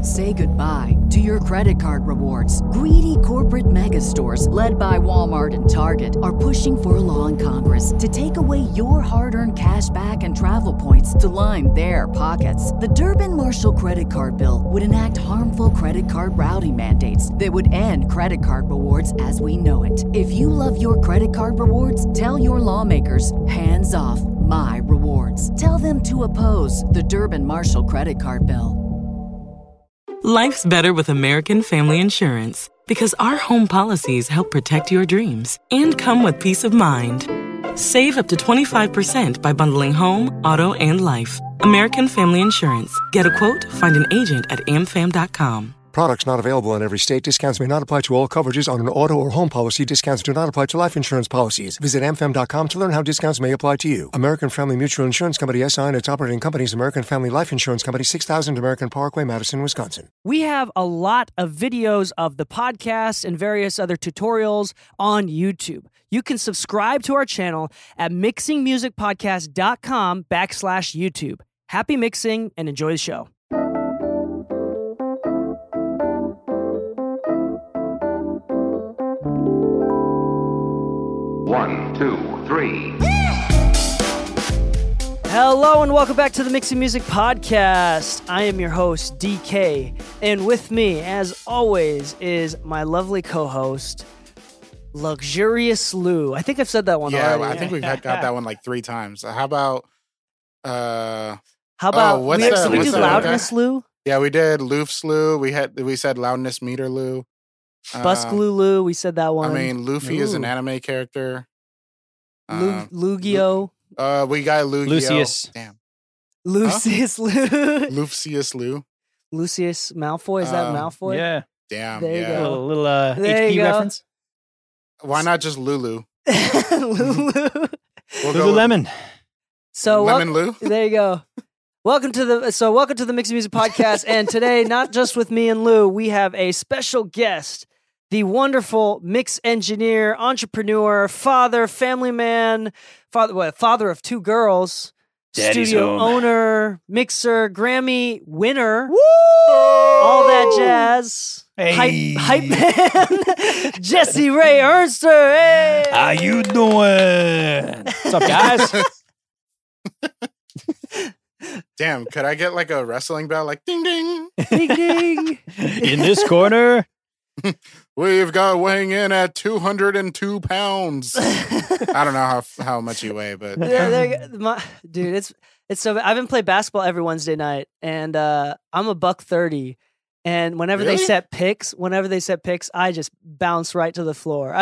Say goodbye to your credit card rewards. Greedy corporate mega stores, led by Walmart and Target, are pushing for a law in Congress to take away your hard-earned cash back and travel points to line their pockets. The Durbin-Marshall credit card bill would enact harmful credit card routing mandates that would end credit card rewards as we know it. If you love your credit card rewards, tell your lawmakers, hands off my rewards. Tell them to oppose the Durbin-Marshall credit card bill. Life's better with American Family Insurance because our home policies help protect your dreams and come with peace of mind. Save up to 25% by bundling home, auto, and life. American Family Insurance. Get a quote, find an agent at amfam.com. Products not available in every state. Discounts may not apply to all coverages on an auto or home policy. Discounts do not apply to life insurance policies. Visit amfam.com to learn how discounts may apply to you. American Family Mutual Insurance Company, SI, and its operating companies, American Family Life Insurance Company, 6000 American Parkway, Madison, Wisconsin. We have a lot of videos of the podcast and various other tutorials on YouTube. You can subscribe to our channel at mixingmusicpodcast.com/YouTube. Happy mixing and enjoy the show. One, two, three. Hello and welcome back to the Mixing Music Podcast. I am your host, DK, and with me, as always, is my lovely co-host, Luxurious Lou. I think I've said that one already. Yeah, I think we've got that one like 3 times. How about we what's do Loudness Lou? Yeah, we did Loofs Lou. We said Loudness Meter Lou. Busk Lulu, we said that one. I mean, Luffy is an anime character. Lugio. We got Lugio. Lucius. Damn. Lucius Lou. Lucius Lou. Lucius Malfoy. Is that Malfoy? Yeah. Damn. There you yeah. go. A little There you HP go. reference. Why not just Lulu? Lulu. We'll go Lululemon. So Lemon Lou? There you go. Welcome to the Mixing Music Podcast, and today, not just with me and Lou, we have a special guest, the wonderful mix engineer, entrepreneur, father, family man, father of 2 girls, Daddy's studio home. owner, mixer, Grammy winner, Woo! all that jazz. Hey. Hype man, Jesse Ray Ernster. Hey, How you doing? What's up, guys? Damn, could I get like a wrestling bell? Like ding ding. ding ding. In this corner, We've got weighing in at 202 pounds. I don't know how much you weigh, but Dude, it's so. I've been playing basketball every Wednesday night, and I'm a $130. And whenever they set picks, I just bounce right to the floor.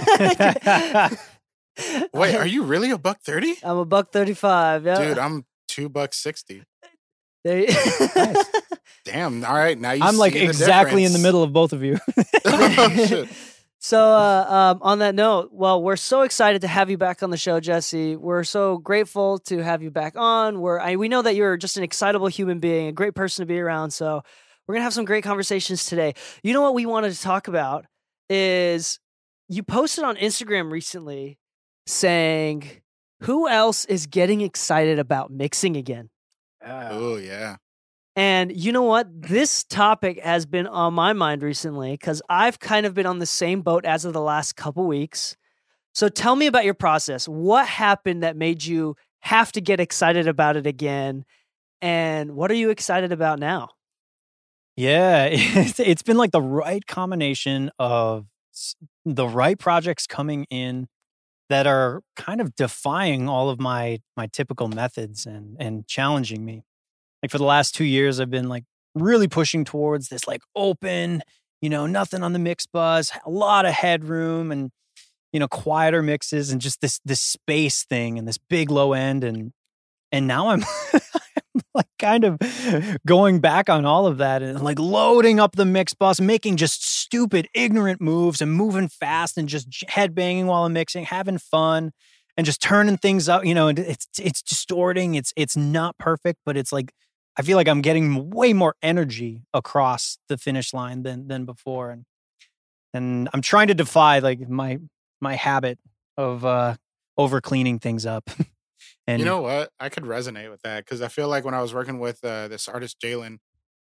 Wait, are you really a $130? I'm a $135. Yeah, Dude, I'm $2.60. Nice. Damn. All right, now you. I'm like see the exactly in the difference. middle of both of you. Oh, shit. So, on that note, well, we're so excited to have you back on the show, Jesse. We're so grateful to have you back on. We know that you're just an excitable human being, a great person to be around. So, we're gonna have some great conversations today. You know what we wanted to talk about is you posted on Instagram recently saying, "Who else is getting excited about mixing again?" Oh yeah. And you know what? This topic has been on my mind recently because I've kind of been on the same boat as of the last couple weeks. So tell me about your process. What happened that made you have to get excited about it again? And what are you excited about now? Yeah, it's been like the right combination of the right projects coming in that are kind of defying all of my typical methods and challenging me. Like for the last 2 years, I've been like really pushing towards this like open, nothing on the mix bus, a lot of headroom and, quieter mixes and just this space thing and this big low end. And now I'm like kind of going back on all of that and like loading up the mix bus, making just stupid, ignorant moves and moving fast and just headbanging while I'm mixing, having fun and just turning things up, and it's distorting. It's not perfect, but it's like, I feel like I'm getting way more energy across the finish line than before. And I'm trying to defy like my habit of over cleaning things up. And you know what? I could resonate with that because I feel like when I was working with this artist, Jalen,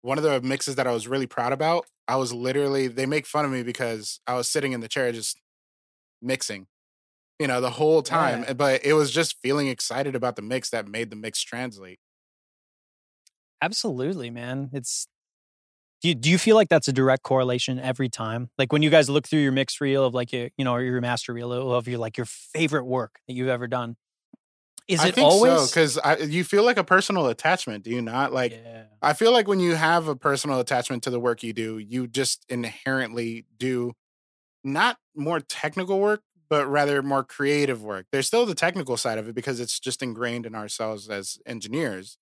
one of the mixes that I was really proud about, I was literally, they make fun of me because I was sitting in the chair just mixing, the whole time. Yeah. But it was just feeling excited about the mix that made the mix translate. Absolutely, man. Do you feel like that's a direct correlation every time? Like when you guys look through your mix reel of like or your master reel of your favorite work that you've ever done, is it always because you feel like a personal attachment, do you not? Like, yeah. I feel like when you have a personal attachment to the work you do, you just inherently do not more technical work, but rather more creative work. There's still the technical side of it because it's just ingrained in ourselves as engineers.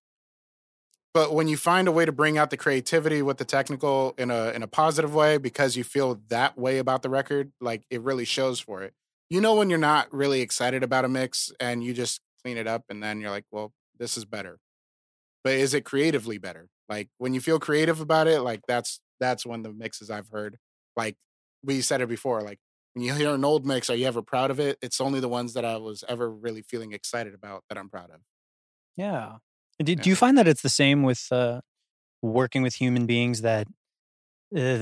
But when you find a way to bring out the creativity with the technical in a positive way, because you feel that way about the record, like it really shows for it. When you're not really excited about a mix and you just clean it up and then you're like, well, this is better. But is it creatively better? Like when you feel creative about it, like that's when the mixes I've heard, like we said it before, like when you hear an old mix, are you ever proud of it? It's only the ones that I was ever really feeling excited about that I'm proud of. Yeah. Do you find that it's the same with working with human beings that you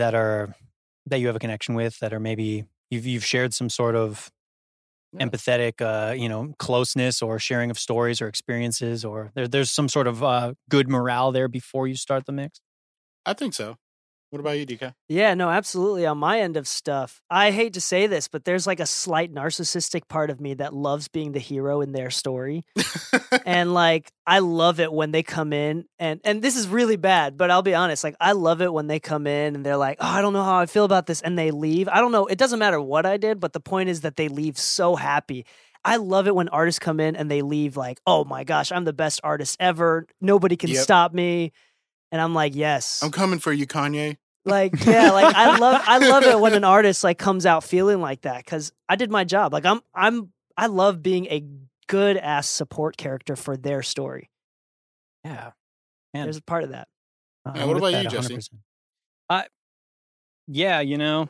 have a connection with, that are maybe you've shared some sort of empathetic, closeness or sharing of stories or experiences, or there's some sort of good morale there before you start the mix? I think so. What about you, DK? Yeah, no, absolutely. On my end of stuff, I hate to say this, but there's like a slight narcissistic part of me that loves being the hero in their story. And like, I love it when they come in and this is really bad, but I'll be honest, like I love it when they come in and they're like, oh, I don't know how I feel about this. And they leave. I don't know. It doesn't matter what I did, but the point is that they leave so happy. I love it when artists come in and they leave like, oh my gosh, I'm the best artist ever. Nobody can stop me. And I'm like, yes. I'm coming for you, Kanye. Like, yeah, like I love it when an artist like comes out feeling like that, because I did my job. Like I love being a good ass support character for their story. Yeah. Man. There's a part of that. What about you, Jesse? Yeah,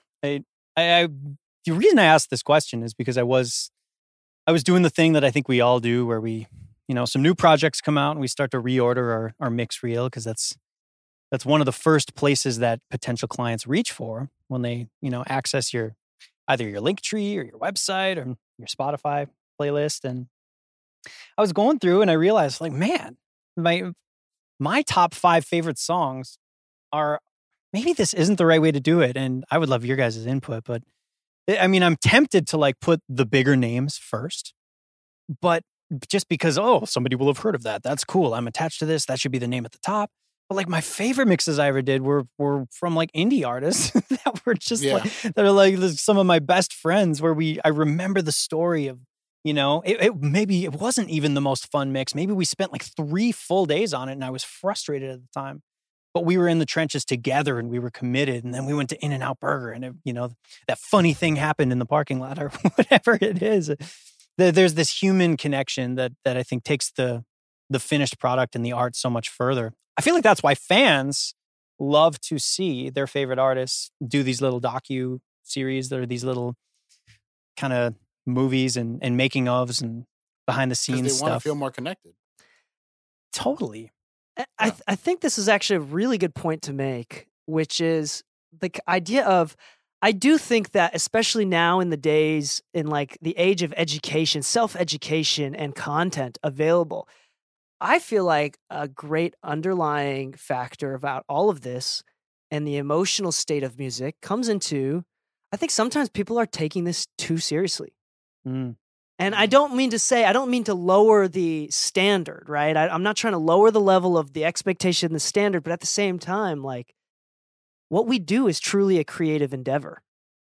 I the reason I asked this question is because I was doing the thing that I think we all do, where we, some new projects come out and we start to reorder our mix reel, because that's one of the first places that potential clients reach for when they, access either your Linktree or your website or your Spotify playlist. And I was going through and I realized, like, man, my top 5 favorite songs are, maybe this isn't the right way to do it, and I would love your guys' input, but I mean, I'm tempted to like put the bigger names first, but just because, somebody will have heard of that. That's cool. I'm attached to this. That should be the name at the top. But like my favorite mixes I ever did were from like indie artists that were just that are like some of my best friends, where I remember the story of, maybe it wasn't even the most fun mix. Maybe we spent like 3 full days on it and I was frustrated at the time, but we were in the trenches together and we were committed. And then we went to In-N-Out Burger and that funny thing happened in the parking lot or whatever it is. There's this human connection that I think takes the finished product and the art so much further. I feel like that's why fans love to see their favorite artists do these little docu series that are these little kind of movies and making ofs and behind the scenes they stuff. want to feel more connected. Totally. I think this is actually a really good point to make, which is the idea of, I do think that especially now in the days, in like the age of education, self-education and content available, I feel like a great underlying factor about all of this and the emotional state of music comes into, I think sometimes people are taking this too seriously. Mm. And I don't mean to lower the standard, right? I'm not trying to lower the level of the expectation, the standard, but at the same time, like, what we do is truly a creative endeavor.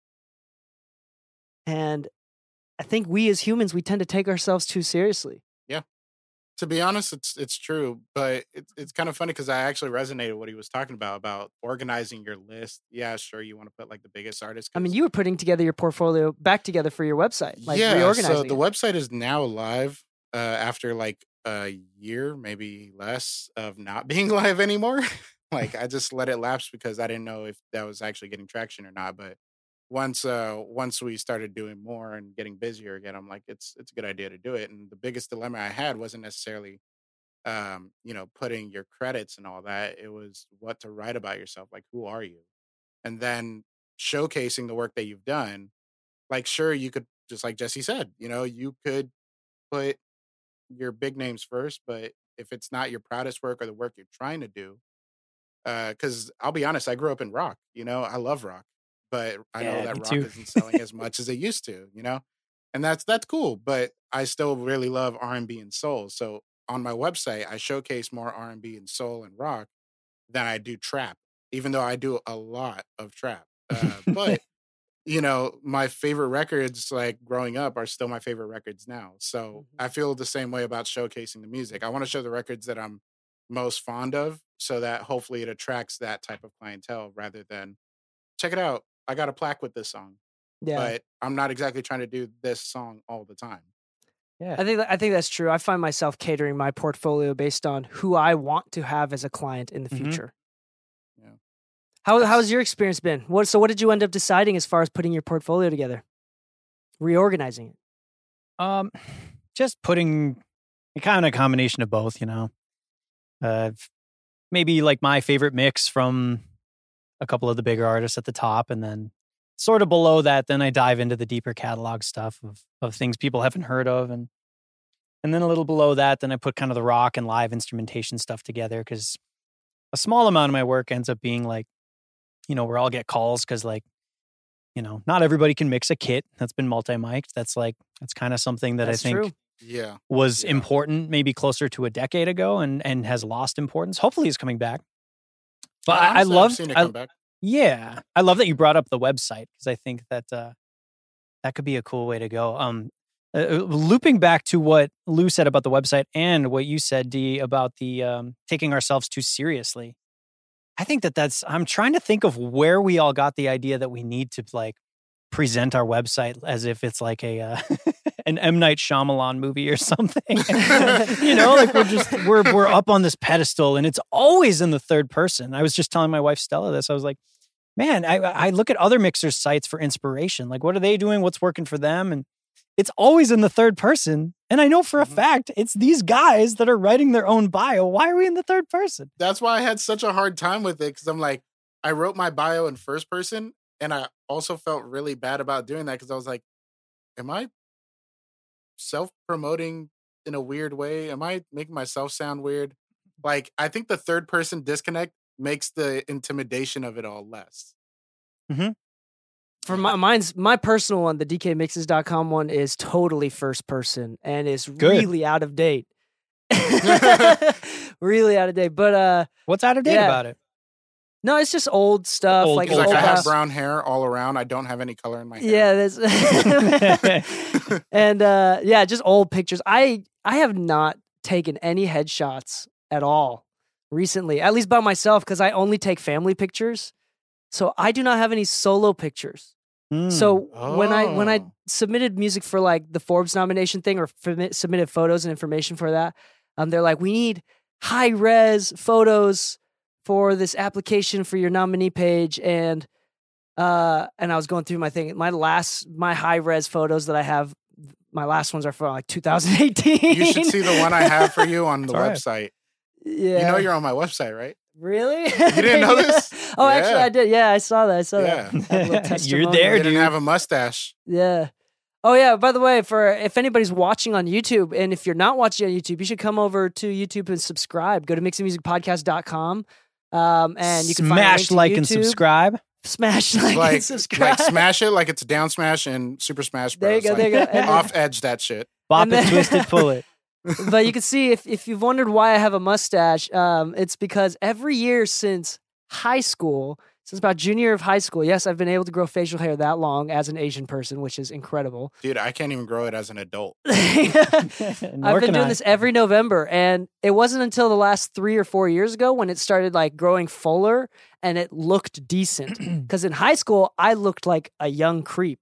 And I think we as humans, we tend to take ourselves too seriously. To be honest, it's true, but it's kind of funny because I actually resonated what he was talking about organizing your list. Yeah, sure, you want to put like the biggest artists. I mean, you were putting together your portfolio back together for your website, like reorganizing. So the website is now live after like a year, maybe less, of not being live anymore. Like I just let it lapse because I didn't know if that was actually getting traction or not. But once we started doing more and getting busier again, I'm like, it's a good idea to do it. And the biggest dilemma I had wasn't necessarily putting your credits and all that. It was what to write about yourself. Like, who are you? And then showcasing the work that you've done. Like, sure, you could, just like Jesse said, you could put your big names first, but if it's not your proudest work or the work you're trying to do, because I'll be honest, I grew up in rock. I love rock, but I know that rock isn't selling as much as it used to. And that's cool. But I still really love R&B and soul. So on my website, I showcase more R&B and soul and rock than I do trap, even though I do a lot of trap. But my favorite records, like growing up, are still my favorite records now. So I feel the same way about showcasing the music. I want to show the records that I'm most fond of, so that hopefully it attracts that type of clientele rather than, check it out, I got a plaque with this song. Yeah. But I'm not exactly trying to do this song all the time. Yeah. I think that's true. I find myself catering my portfolio based on who I want to have as a client in the future. Yeah. How's your experience been? What did you end up deciding as far as putting your portfolio together? Reorganizing it? Just putting kind of a combination of both, maybe like my favorite mix from a couple of the bigger artists at the top, and then sort of below that, then I dive into the deeper catalog stuff of things people haven't heard of, and then a little below that, then I put kind of the rock and live instrumentation stuff together, because a small amount of my work ends up being like, where I'll get calls because not everybody can mix a kit that's been multi-mic'd. That's kind of something that that's I think was important maybe closer to a decade ago and has lost importance. Hopefully it's coming back. But I love seen it come back. Yeah. I love that you brought up the website, because I think that that could be a cool way to go. Looping back to what Lou said about the website and what you said, Dee, about the taking ourselves too seriously. I think I'm trying to think of where we all got the idea that we need to present our website as if it's like a an M. Night Shyamalan movie or something. We're up on this pedestal, and it's always in the third person. I was just telling my wife Stella this. I was like, man, I look at other mixers' sites for inspiration. Like, what are they doing? What's working for them? And it's always in the third person. And I know for a fact it's these guys that are writing their own bio. Why are we in the third person? That's why I had such a hard time with it, because I'm like, I wrote my bio in first person, and I also felt really bad about doing that, because I was like, am I self-promoting in a weird way? Am I making myself sound weird? Like, I think the third person disconnect makes the intimidation of it all less. Mm-hmm. For my personal one, the DKMixes.com one is totally first person and is really out of date. Really out of date. But what's out of date about it? No, it's just old stuff. Like I have brown hair all around. I don't have any color in my hair. Yeah, and just old pictures. I have not taken any headshots at all recently, at least by myself, because I only take family pictures. So I do not have any solo pictures. So when I submitted music for like the Forbes nomination thing, or submitted photos and information for that, they're like, we need high res photos for this application for your nominee page, and I was going through my thing. My high res photos that I have, my last ones are from like 2018. You should see the one I have for you on the website. Yeah, you're on my website, right? Really? You didn't know this? Actually, I did. Yeah, I saw that. You're there, dude. You didn't have a mustache. Yeah. Oh, yeah. By the way, if anybody's watching on YouTube, and if you're not watching on YouTube, you should come over to YouTube and subscribe. Go to mixingmusicpodcast.com. And you can smash like and subscribe. Smash like and subscribe. Like smash it like it's a down smash and Super Smash Bros. There you go. Off edge that shit. Bop it, twist it, pull it. But you can see, if you've wondered why I have a mustache, it's because every year since high school, since about junior year of high school, yes, I've been able to grow facial hair that long as an Asian person, which is incredible. Dude, I can't even grow it as an adult. I've been doing this every November, and it wasn't until the last 3 or 4 years ago when it started like growing fuller and it looked decent. Because in high school, I looked like a young creep.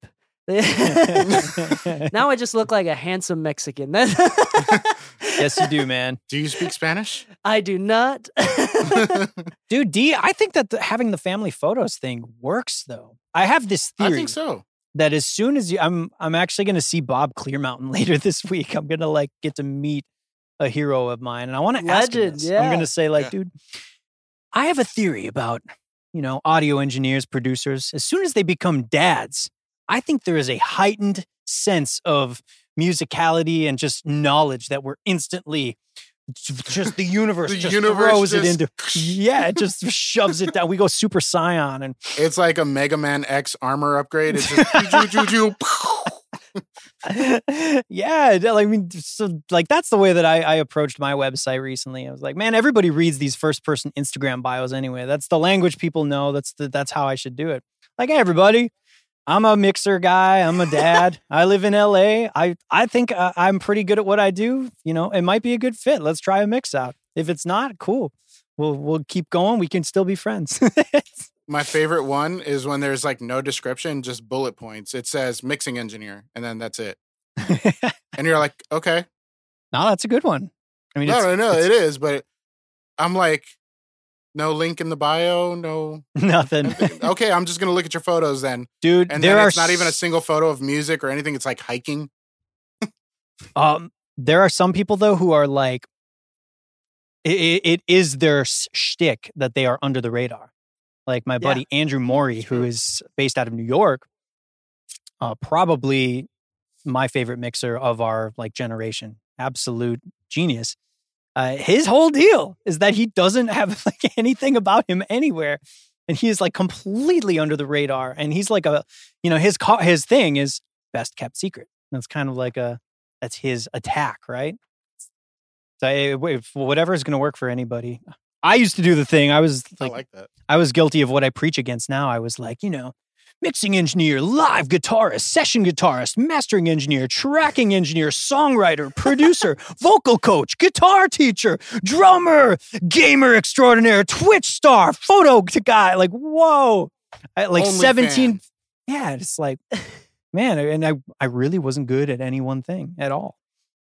Now I just look like a handsome Mexican. Yes, you do, man. Do you speak Spanish? I do not. Dude, D, I think that having the family photos thing works, though. I have this theory. I think so. That as soon as I'm actually going to see Bob Clearmountain later this week. I'm going to get to meet a hero of mine, and I want to ask him Legend, this. yeah. I'm going to say, like, Yeah. dude, I have a theory about, audio engineers, producers. As soon as they become dads, I think there is a heightened sense of musicality and just knowledge that we're instantly just the universe The just universe throws it just- into it just shoves it down. We go Super Saiyan and It's like a Mega Man X armor upgrade. It's just yeah, I mean, so like that's the way that I approached my website recently. I was like, man, everybody reads these first person Instagram bios anyway. That's the language people know. That's how I should do it. Like, hey, everybody, I'm a mixer guy. I'm a dad. I live in LA. I think I'm pretty good at what I do. It might be a good fit. Let's try a mix out. If it's not, cool. We'll keep going. We can still be friends. My favorite one is when there's like no description, just bullet points. It says mixing engineer, and then that's it. And you're like, okay. No, that's a good one. I mean, No, it is, but I'm like, no link in the bio, no. nothing. Okay, I'm just gonna look at your photos then. Dude, And there then are it's not even a single photo of music or anything. It's like hiking. There are some people though who are like, it is their shtick that they are under the radar. Like my buddy Andrew Morey, who is based out of New York, probably my favorite mixer of our like generation, absolute genius. His whole deal is that he doesn't have like anything about him anywhere, and he is like completely under the radar. And he's like his thing is best kept secret. That's kind of like that's his attack, right? So if whatever is going to work for anybody. I used to do the thing. I was I like that. I was guilty of what I preach against now. I was like, mixing engineer, live guitarist, session guitarist, mastering engineer, tracking engineer, songwriter, producer, vocal coach, guitar teacher, drummer, gamer extraordinaire, Twitch star, photo guy. Like, whoa. Like Only 17. fan. Yeah, it's like, man, and I really wasn't good at any one thing at all.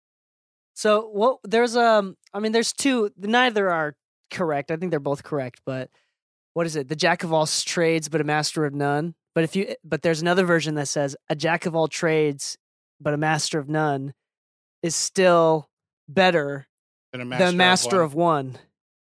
So there's there's two. Neither are correct. I think they're both correct. But what is it? The jack of all trades, but a master of none. But there's another version that says a jack of all trades, but a master of none, is still better Than a than master of one.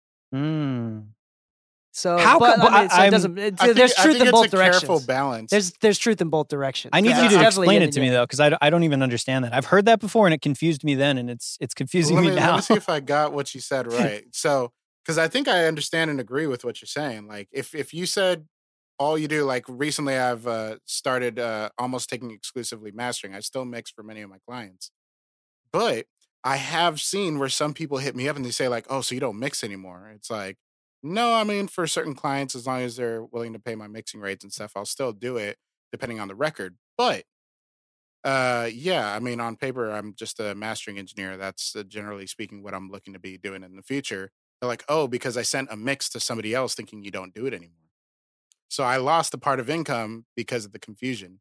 Mm. So How but, come- I mean, so I'm- it doesn't. I There's think truth in both it's a careful directions. balance. There's truth in both directions. I need Yeah, you to definitely explain yin it and to me yang. though, because I don't even understand that. I've heard that before, and it confused me then, and it's confusing let me me now. see if I got what you said right. So, because I think I understand and agree with what you're saying. Like, if you said all you do, like recently I've started almost taking exclusively mastering. I still mix for many of my clients, but I have seen where some people hit me up and they say like, "Oh, so you don't mix anymore?" It's like, no, I mean, for certain clients, as long as they're willing to pay my mixing rates and stuff, I'll still do it depending on the record. But yeah, I mean, on paper, I'm just a mastering engineer. That's generally speaking what I'm looking to be doing in the future. They're like, oh, because I sent a mix to somebody else thinking you don't do it anymore. So I lost a part of income because of the confusion.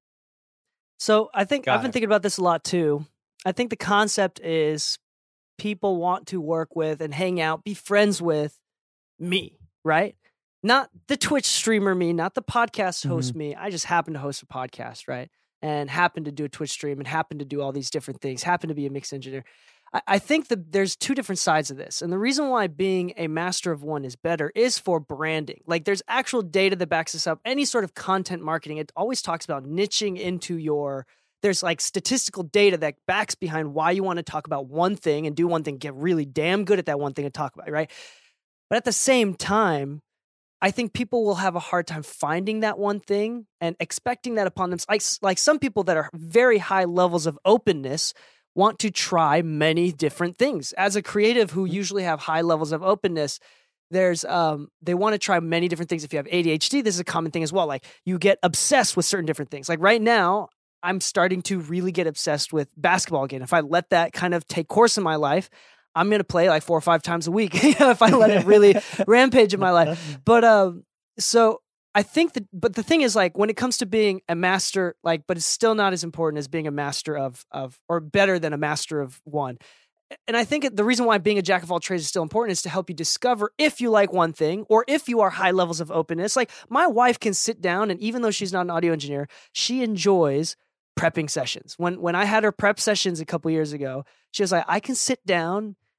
So I think Got I've been it. thinking about this a lot too. I think the concept is people want to work with and hang out, be friends with me, right? Not the Twitch streamer me, not the podcast host me. I just happen to host a podcast, right? And happen to do a Twitch stream and happen to do all these different things, happen to be a mix engineer. I think that there's two different sides of this. And the reason why being a master of one is better is for branding. Like there's actual data that backs this up. Any sort of content marketing, it always talks about niching into there's like statistical data that backs behind why you want to talk about one thing and do one thing, get really damn good at that one thing and talk about it, right? But at the same time, I think people will have a hard time finding that one thing and expecting that upon them. Like some people that are very high levels of openness want to try many different things. As a creative who usually have high levels of openness, there's they want to try many different things. If you have ADHD, this is a common thing as well. Like you get obsessed with certain different things. Like right now, I'm starting to really get obsessed with basketball again. If I let that kind of take course in my life, I'm going to play like 4 or 5 times a week if I let it really rampage in my life. But so I think but the thing is like when it comes to being a master, like, but it's still not as important as being a master of or better than a master of one. And I think the reason why being a jack of all trades is still important is to help you discover if you like one thing or if you are high levels of openness. Like my wife can sit down and even though she's not an audio engineer, she enjoys prepping sessions. When I had her prep sessions a couple years ago, she was like, I can sit down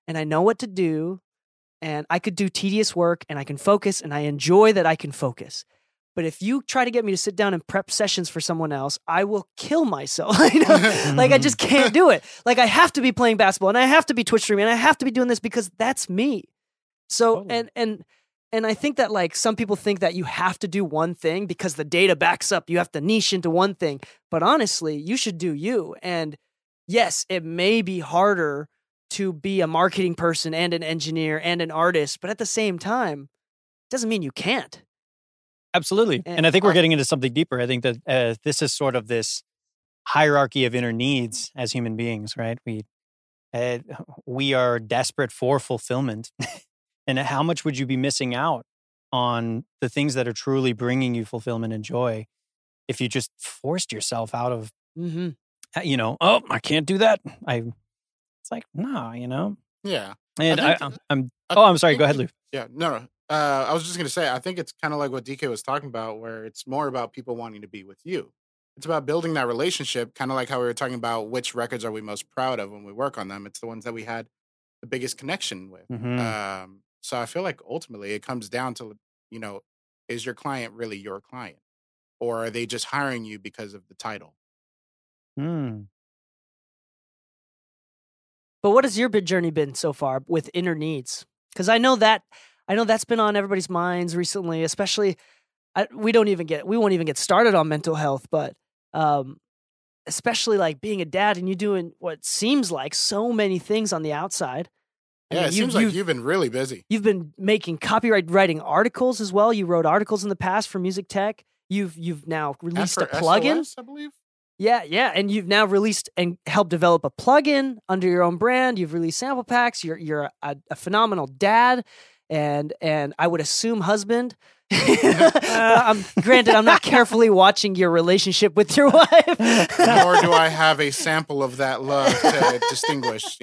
and I know what to do, and I could do tedious work, and I can focus, and I enjoy that I can focus. But if you try to get me to sit down and prep sessions for someone else, I will kill myself. Like I just can't do it. Like I have to be playing basketball, and I have to be Twitch streaming, and I have to be doing this because that's me. So and I think that like some people think that you have to do one thing because the data backs up. You have to niche into one thing. But honestly, you should do you. And yes, it may be harder to be a marketing person and an engineer and an artist, but at the same time, it doesn't mean you can't. Absolutely. And I think we're getting into something deeper. I think that this is sort of this hierarchy of inner needs as human beings, right? We are desperate for fulfillment. And how much would you be missing out on the things that are truly bringing you fulfillment and joy if you just forced yourself out of, oh, I can't do that. It's like, no, Yeah. And I'm sorry. Go ahead, Lou. Yeah, no. I was just going to say, I think it's kind of like what DK was talking about, where it's more about people wanting to be with you. It's about building that relationship, kind of like how we were talking about which records are we most proud of when we work on them. It's the ones that we had the biggest connection with. Mm-hmm. So I feel like ultimately it comes down to, is your client really your client? Or are they just hiring you because of the title? Mm. But what has your journey been so far with inner needs? Because I know that's been on everybody's minds recently, especially we won't even get started on mental health, but especially like being a dad and you doing what seems like so many things on the outside. Yeah, it seems like you've been really busy. You've been making copyright writing articles as well. You wrote articles in the past for Music Tech. You've now released a plugin, SOS, I believe. Yeah, and you've now released and helped develop a plugin under your own brand. You've released sample packs. You're a phenomenal dad, and I would assume husband. Granted, I'm not carefully watching your relationship with your wife. Nor do I have a sample of that love to distinguish.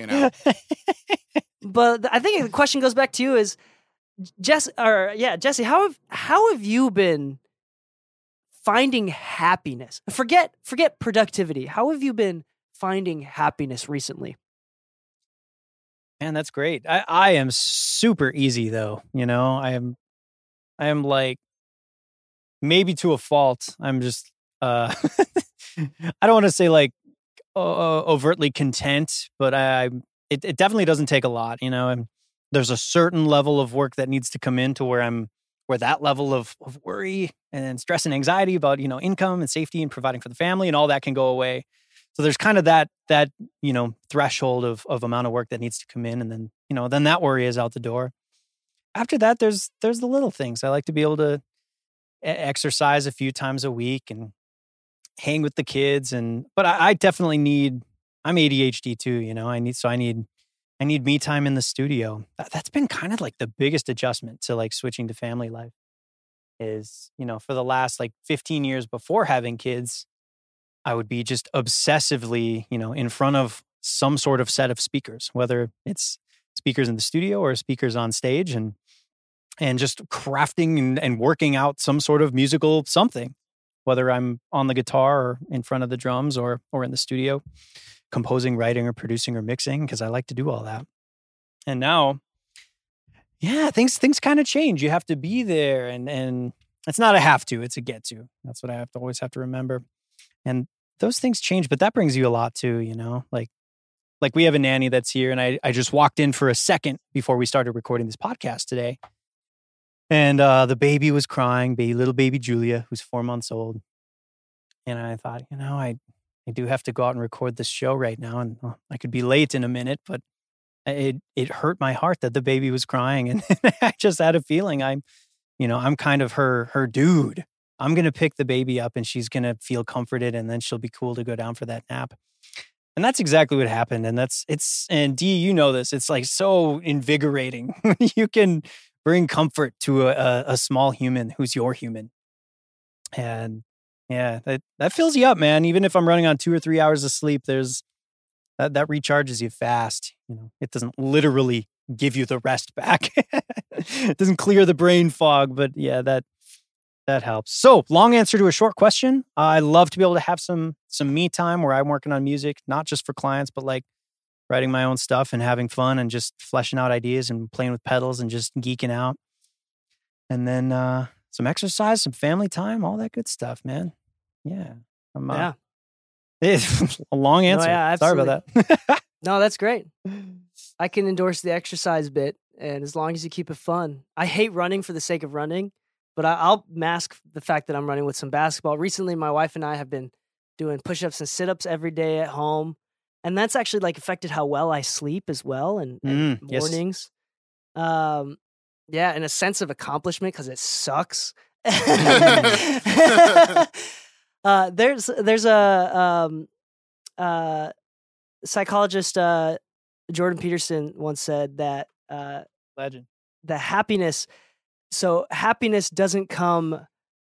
But I think the question goes back to you: is Jesse? How have you been finding happiness? Forget productivity. How have you been finding happiness recently? Man, that's great. I am super easy though. I am like maybe to a fault. I'm just I don't want to say like overtly content, but it definitely doesn't take a lot. And there's a certain level of work that needs to come in to where that level of worry and stress and anxiety about, income and safety and providing for the family and all that can go away. So there's kind of that threshold of amount of work that needs to come in. And then, then that worry is out the door. After that, there's the little things. I like to be able to exercise a few times a week and hang with the kids. But I definitely I'm ADHD too, I need me time in the studio. That's been kind of like the biggest adjustment to like switching to family life is, for the last like 15 years before having kids, I would be just obsessively, in front of some sort of set of speakers, whether it's speakers in the studio or speakers on stage and just crafting and working out some sort of musical something, whether I'm on the guitar or in front of the drums or in the studio. Composing, writing, or producing, or mixing, because I like to do all that. And now, things kind of change. You have to be there, and it's not a have to; it's a get to. That's what I always have to remember. And those things change, but that brings you a lot too. Like we have a nanny that's here, and I just walked in for a second before we started recording this podcast today, and the baby was crying, little baby Julia, who's 4 months old, and I thought, I do have to go out and record this show right now, and I could be late in a minute, but it hurt my heart that the baby was crying, and I just had a feeling I'm kind of her dude. I'm going to pick the baby up and she's going to feel comforted, and then she'll be cool to go down for that nap. And that's exactly what happened. And and Dee, this, it's like so invigorating when you can bring comfort to a small human who's your human. And yeah, that fills you up, man. Even if I'm running on 2 or 3 hours of sleep, there's that recharges you fast. It doesn't literally give you the rest back. It doesn't clear the brain fog, but yeah, that helps. So, long answer to a short question. I love to be able to have some me time where I'm working on music, not just for clients, but like writing my own stuff and having fun and just fleshing out ideas and playing with pedals and just geeking out. And then some exercise, some family time, all that good stuff, man. Yeah. It's a long answer. No, yeah, sorry about that. No, that's great. I can endorse the exercise bit, and as long as you keep it fun. I hate running for the sake of running, but I'll mask the fact that I'm running with some basketball. Recently, my wife and I have been doing push-ups and sit-ups every day at home, and that's actually like affected how well I sleep as well, and mornings. Yes. Yeah, and a sense of accomplishment because it sucks. There's a psychologist, Jordan Peterson, once said that legend, the happiness. So happiness doesn't come,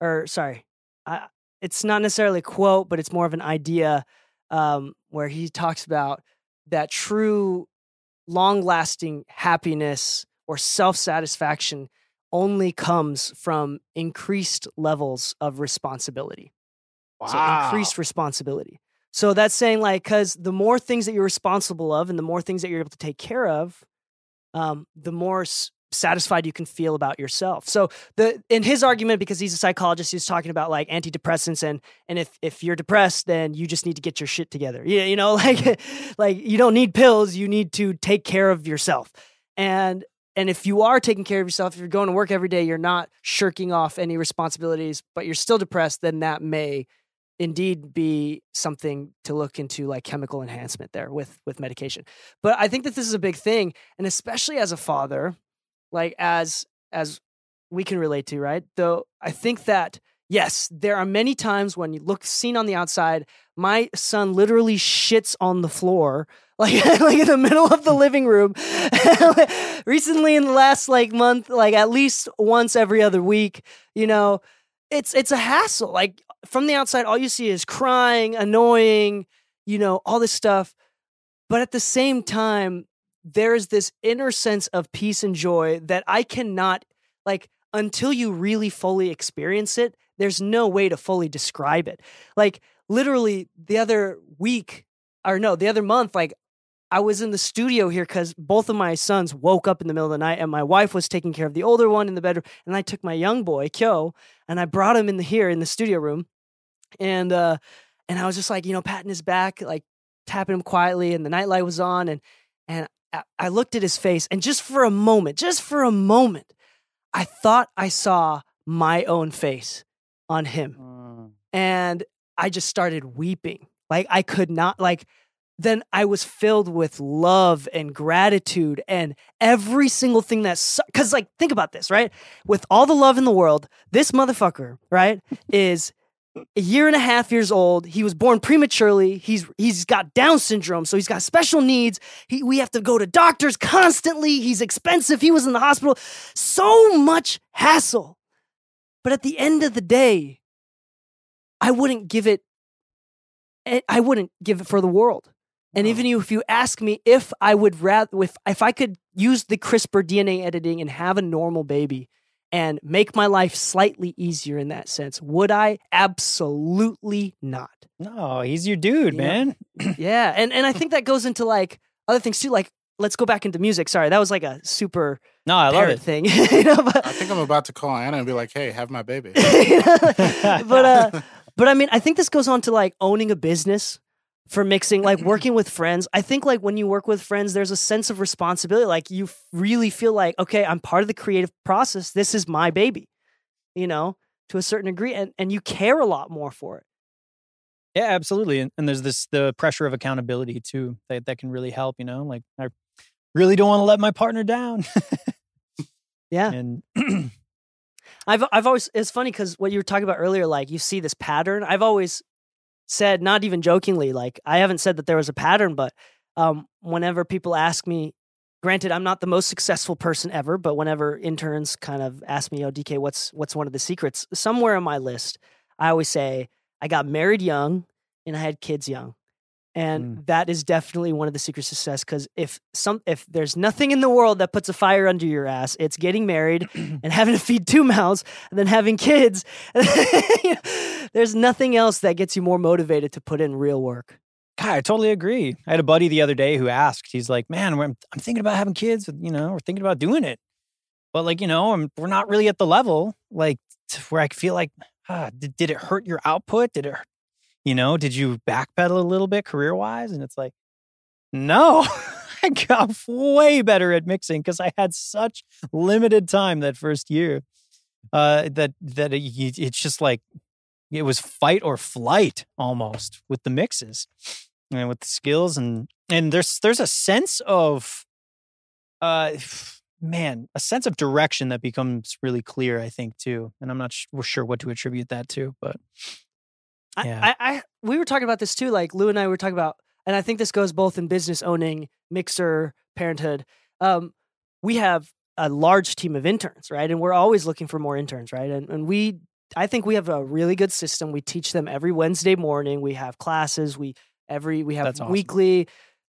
it's not necessarily a quote, but it's more of an idea where he talks about that true, long-lasting happiness or self-satisfaction only comes from increased levels of responsibility. Wow. So increased responsibility. So that's saying like, because the more things that you're responsible of and the more things that you're able to take care of, the more satisfied you can feel about yourself. So in his argument, because he's a psychologist, he's talking about like antidepressants and if you're depressed, then you just need to get your shit together. You know, like you don't need pills, you need to take care of yourself. And if you are taking care of yourself, if you're going to work every day, you're not shirking off any responsibilities, but you're still depressed, then that may indeed be something to look into, like chemical enhancement there with medication. But I think that this is a big thing, and especially as a father, like as we can relate to, right? Though I think that yes, there are many times when you look seen on the outside, my son literally shits on the floor, like in the middle of the living room. Recently, in the last like month, like at least once every other week, you know, it's a hassle. Like from the outside, all you see is crying, annoying, you know, all this stuff. But at the same time, there's this inner sense of peace and joy that I cannot, like, until you really fully experience it, there's no way to fully describe it. Like, literally the other month, like, I was in the studio here because both of my sons woke up in the middle of the night and my wife was taking care of the older one in the bedroom. And I took my young boy, Kyo, and I brought him here in the studio room. And I was just like, you know, patting his back, like tapping him quietly, and the nightlight was on. And I looked at his face, and just for a moment, I thought I saw my own face on him. And I just started weeping. Like I could not, like, then I was filled with love and gratitude and every single thing because like, think about this, right? With all the love in the world, this motherfucker, right, is a year and a half years old. He was born prematurely. He's got Down syndrome, so he's got special needs. We have to go to doctors constantly. He's expensive. He was in the hospital. So much hassle. But at the end of the day, I wouldn't give it for the world. And even if you ask me if I would if I could use the CRISPR DNA editing and have a normal baby and make my life slightly easier in that sense, would I? Absolutely not. No, he's your dude, man. Yeah. And I think that goes into like other things too. Like, let's go back into music. Sorry, that was like a super I love it thing. You know, but, I think I'm about to call Anna and be like, hey, have my baby. But I mean, I think this goes on to like owning a business for mixing, like working with friends. I think like when you work with friends, there's a sense of responsibility. Like you really feel like, okay, I'm part of the creative process. This is my baby, you know, to a certain degree. And you care a lot more for it. Yeah, absolutely. And there's the pressure of accountability too, that can really help, you know, like I really don't want to let my partner down. Yeah. And I've always, it's funny because what you were talking about earlier, like you see this pattern. I've always said, not even jokingly, like I haven't said that there was a pattern, but whenever people ask me, granted, I'm not the most successful person ever, but whenever interns kind of ask me, oh, DK, what's one of the secrets? Somewhere on my list, I always say, I got married young and I had kids young. And that is definitely one of the secrets to success. Because if there's nothing in the world that puts a fire under your ass, it's getting married and having to feed 2 mouths and then having kids. There's nothing else that gets you more motivated to put in real work. God, I totally agree. I had a buddy the other day who asked, he's like, man, I'm thinking about having kids, we're thinking about doing it. But like, we're not really at the level like where I feel like, did it hurt your output? Did you backpedal a little bit career-wise? And it's like, no, I got way better at mixing because I had such limited time that first year it's just like, it was fight or flight almost with the mixes and with the skills. And there's a sense of, a sense of direction that becomes really clear, I think, too. And I'm not sure what to attribute that to, but yeah. We were talking about this too. Like Lou and I were talking about, and I think this goes both in business owning, mixer, parenthood. We have a large team of interns, right? And we're always looking for more interns, right? And I think we have a really good system. We teach them every Wednesday morning. We have classes. We have That's awesome. weekly,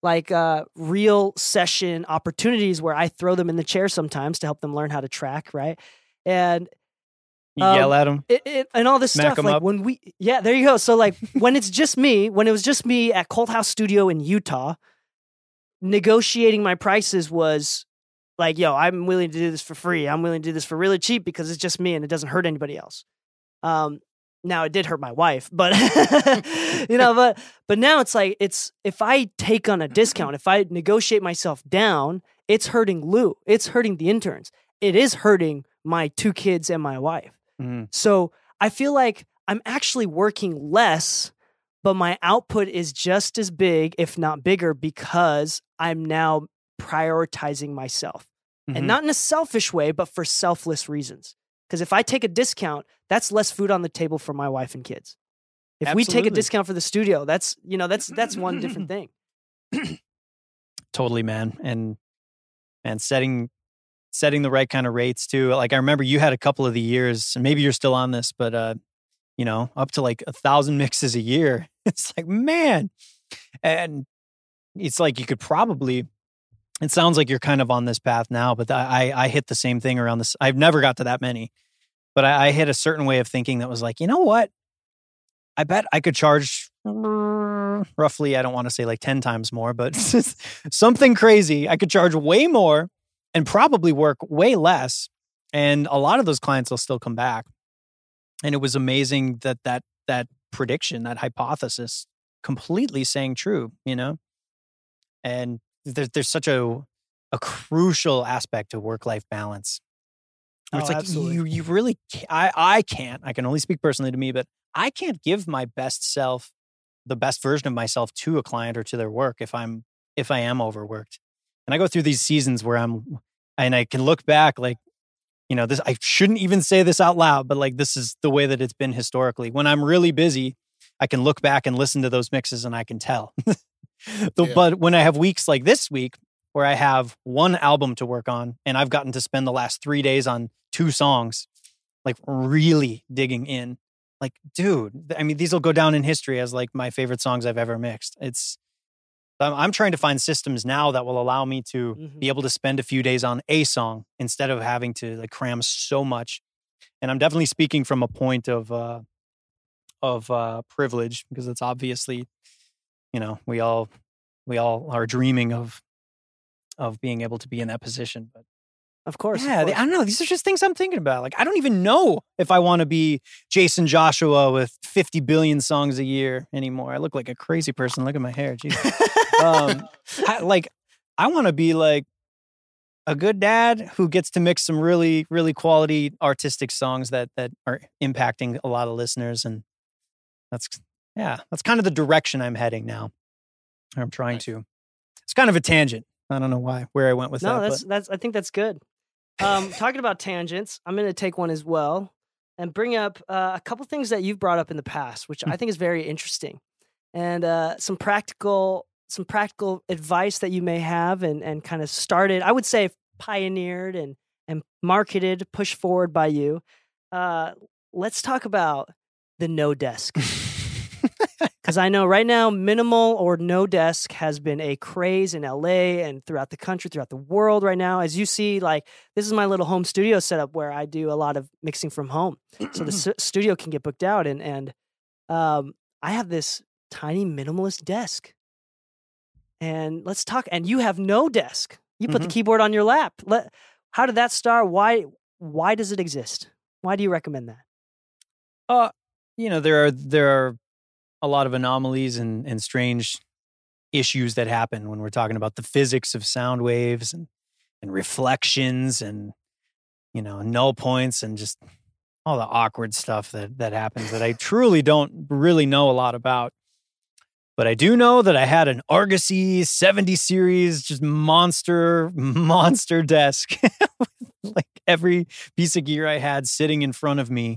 real session opportunities where I throw them in the chair sometimes to help them learn how to track, right? And you yell at them and all this smack stuff. them Like up. there you go. So like when it was just me at Colt House Studio in Utah, negotiating my prices was like, yo, I'm willing to do this for free. I'm willing to do this for really cheap because it's just me and it doesn't hurt anybody else. Now it did hurt my wife, but but now it's like, if I take on a discount, if I negotiate myself down, it's hurting Lou. It's hurting the interns. It is hurting my 2 kids and my wife. Mm-hmm. So I feel like I'm actually working less, but my output is just as big, if not bigger, because I'm now prioritizing myself. Mm-hmm. And not in a selfish way, but for selfless reasons. Because if I take a discount, that's less food on the table for my wife and kids. If we take a discount for the studio, that's one different thing. Totally, man. And setting the right kind of rates too. Like I remember you had a couple of the years, and maybe you're still on this, but up to like 1,000 mixes a year. It's like, man. And it's like you could probably, it sounds like you're kind of on this path now, but I hit the same thing around this. I've never got to that many, but I hit a certain way of thinking that was like, you know what? I bet I could charge roughly, I don't want to say like 10 times more, but something crazy. I could charge way more and probably work way less. And a lot of those clients will still come back. And it was amazing that prediction, that hypothesis completely saying true, And there's such a crucial aspect to work-life balance. It's like absolutely. you really can't, I can only speak personally to me, but I can't give my best self, the best version of myself to a client or to their work if I am overworked. And I go through these seasons where I can look back like, this, I shouldn't even say this out loud, but like, this is the way that it's been historically. When I'm really busy, I can look back and listen to those mixes and I can tell. But when I have weeks like this week where I have one album to work on and I've gotten to spend the last 3 days on 2 songs, like really digging in, like, dude, I mean, these will go down in history as like my favorite songs I've ever mixed. I'm trying to find systems now that will allow me to be able to spend a few days on a song instead of having to like cram so much. And I'm definitely speaking from a point of privilege, because it's obviously, we all are dreaming of being able to be in that position. But of course. Yeah, I don't know. These are just things I'm thinking about. Like, I don't even know if I want to be Jason Joshua with 50 billion songs a year anymore. I look like a crazy person. Look at my hair. Jeez. I want to be like a good dad who gets to mix some really, really quality artistic songs that are impacting a lot of listeners. And that's kind of the direction I'm heading now. I'm trying to. It's kind of a tangent. I don't know where I went with that. No, I think that's good. Talking about tangents, I'm going to take one as well and bring up a couple things that you've brought up in the past, which I think is very interesting, and some practical advice that you may have and kind of started, I would say, pioneered and marketed, pushed forward by you. Let's talk about the no desk. Because I know right now, minimal or no desk has been a craze in LA and throughout the country, throughout the world right now. As you see, like, this is my little home studio setup where I do a lot of mixing from home. So the studio can get booked out. And I have this tiny minimalist desk And let's talk. And you have no desk. You put the Mhm. keyboard on your lap. How did that start? Why does it exist? Why do you recommend that? There are a lot of anomalies and strange issues that happen when we're talking about the physics of sound waves and reflections and null points and just all the awkward stuff that happens that I truly don't really know a lot about. But I do know that I had an Argosy 70 series, just monster desk. Like every piece of gear I had sitting in front of me,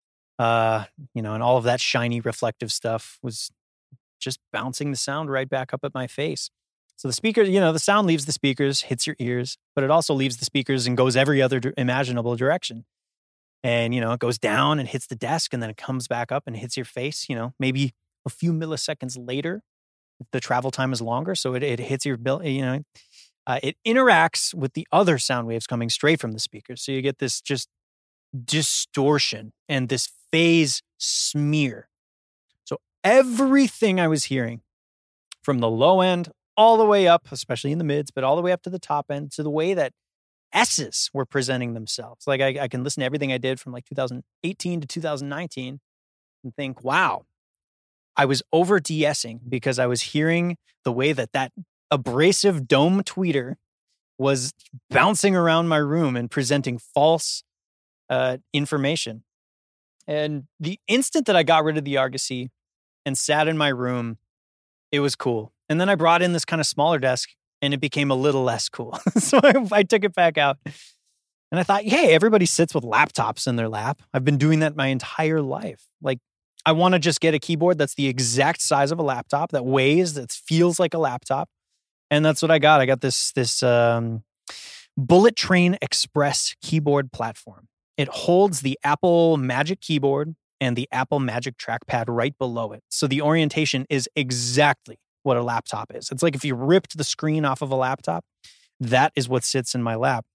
and all of that shiny reflective stuff was just bouncing the sound right back up at my face. So the speaker, the sound leaves the speakers, hits your ears, but it also leaves the speakers and goes every other imaginable direction. And, it goes down and hits the desk, and then it comes back up and hits your face, maybe a few milliseconds later. The travel time is longer, so it hits your bill, it interacts with the other sound waves coming straight from the speakers. So you get this just distortion and this phase smear. So everything I was hearing from the low end all the way up, especially in the mids, but all the way up to the top end, to the way that S's were presenting themselves. Like I can listen to everything I did from like 2018 to 2019 and think, wow, I was over de-essing because I was hearing the way that abrasive dome tweeter was bouncing around my room and presenting false information. And the instant that I got rid of the Argosy and sat in my room, it was cool. And then I brought in this kind of smaller desk and it became a little less cool. So I took it back out and I thought, hey, everybody sits with laptops in their lap. I've been doing that my entire life. Like, I want to just get a keyboard that's the exact size of a laptop, that weighs, that feels like a laptop. And that's what I got. I got this Bullet Train Express keyboard platform. It holds the Apple Magic Keyboard and the Apple Magic Trackpad right below it. So the orientation is exactly what a laptop is. It's like if you ripped the screen off of a laptop, that is what sits in my lap.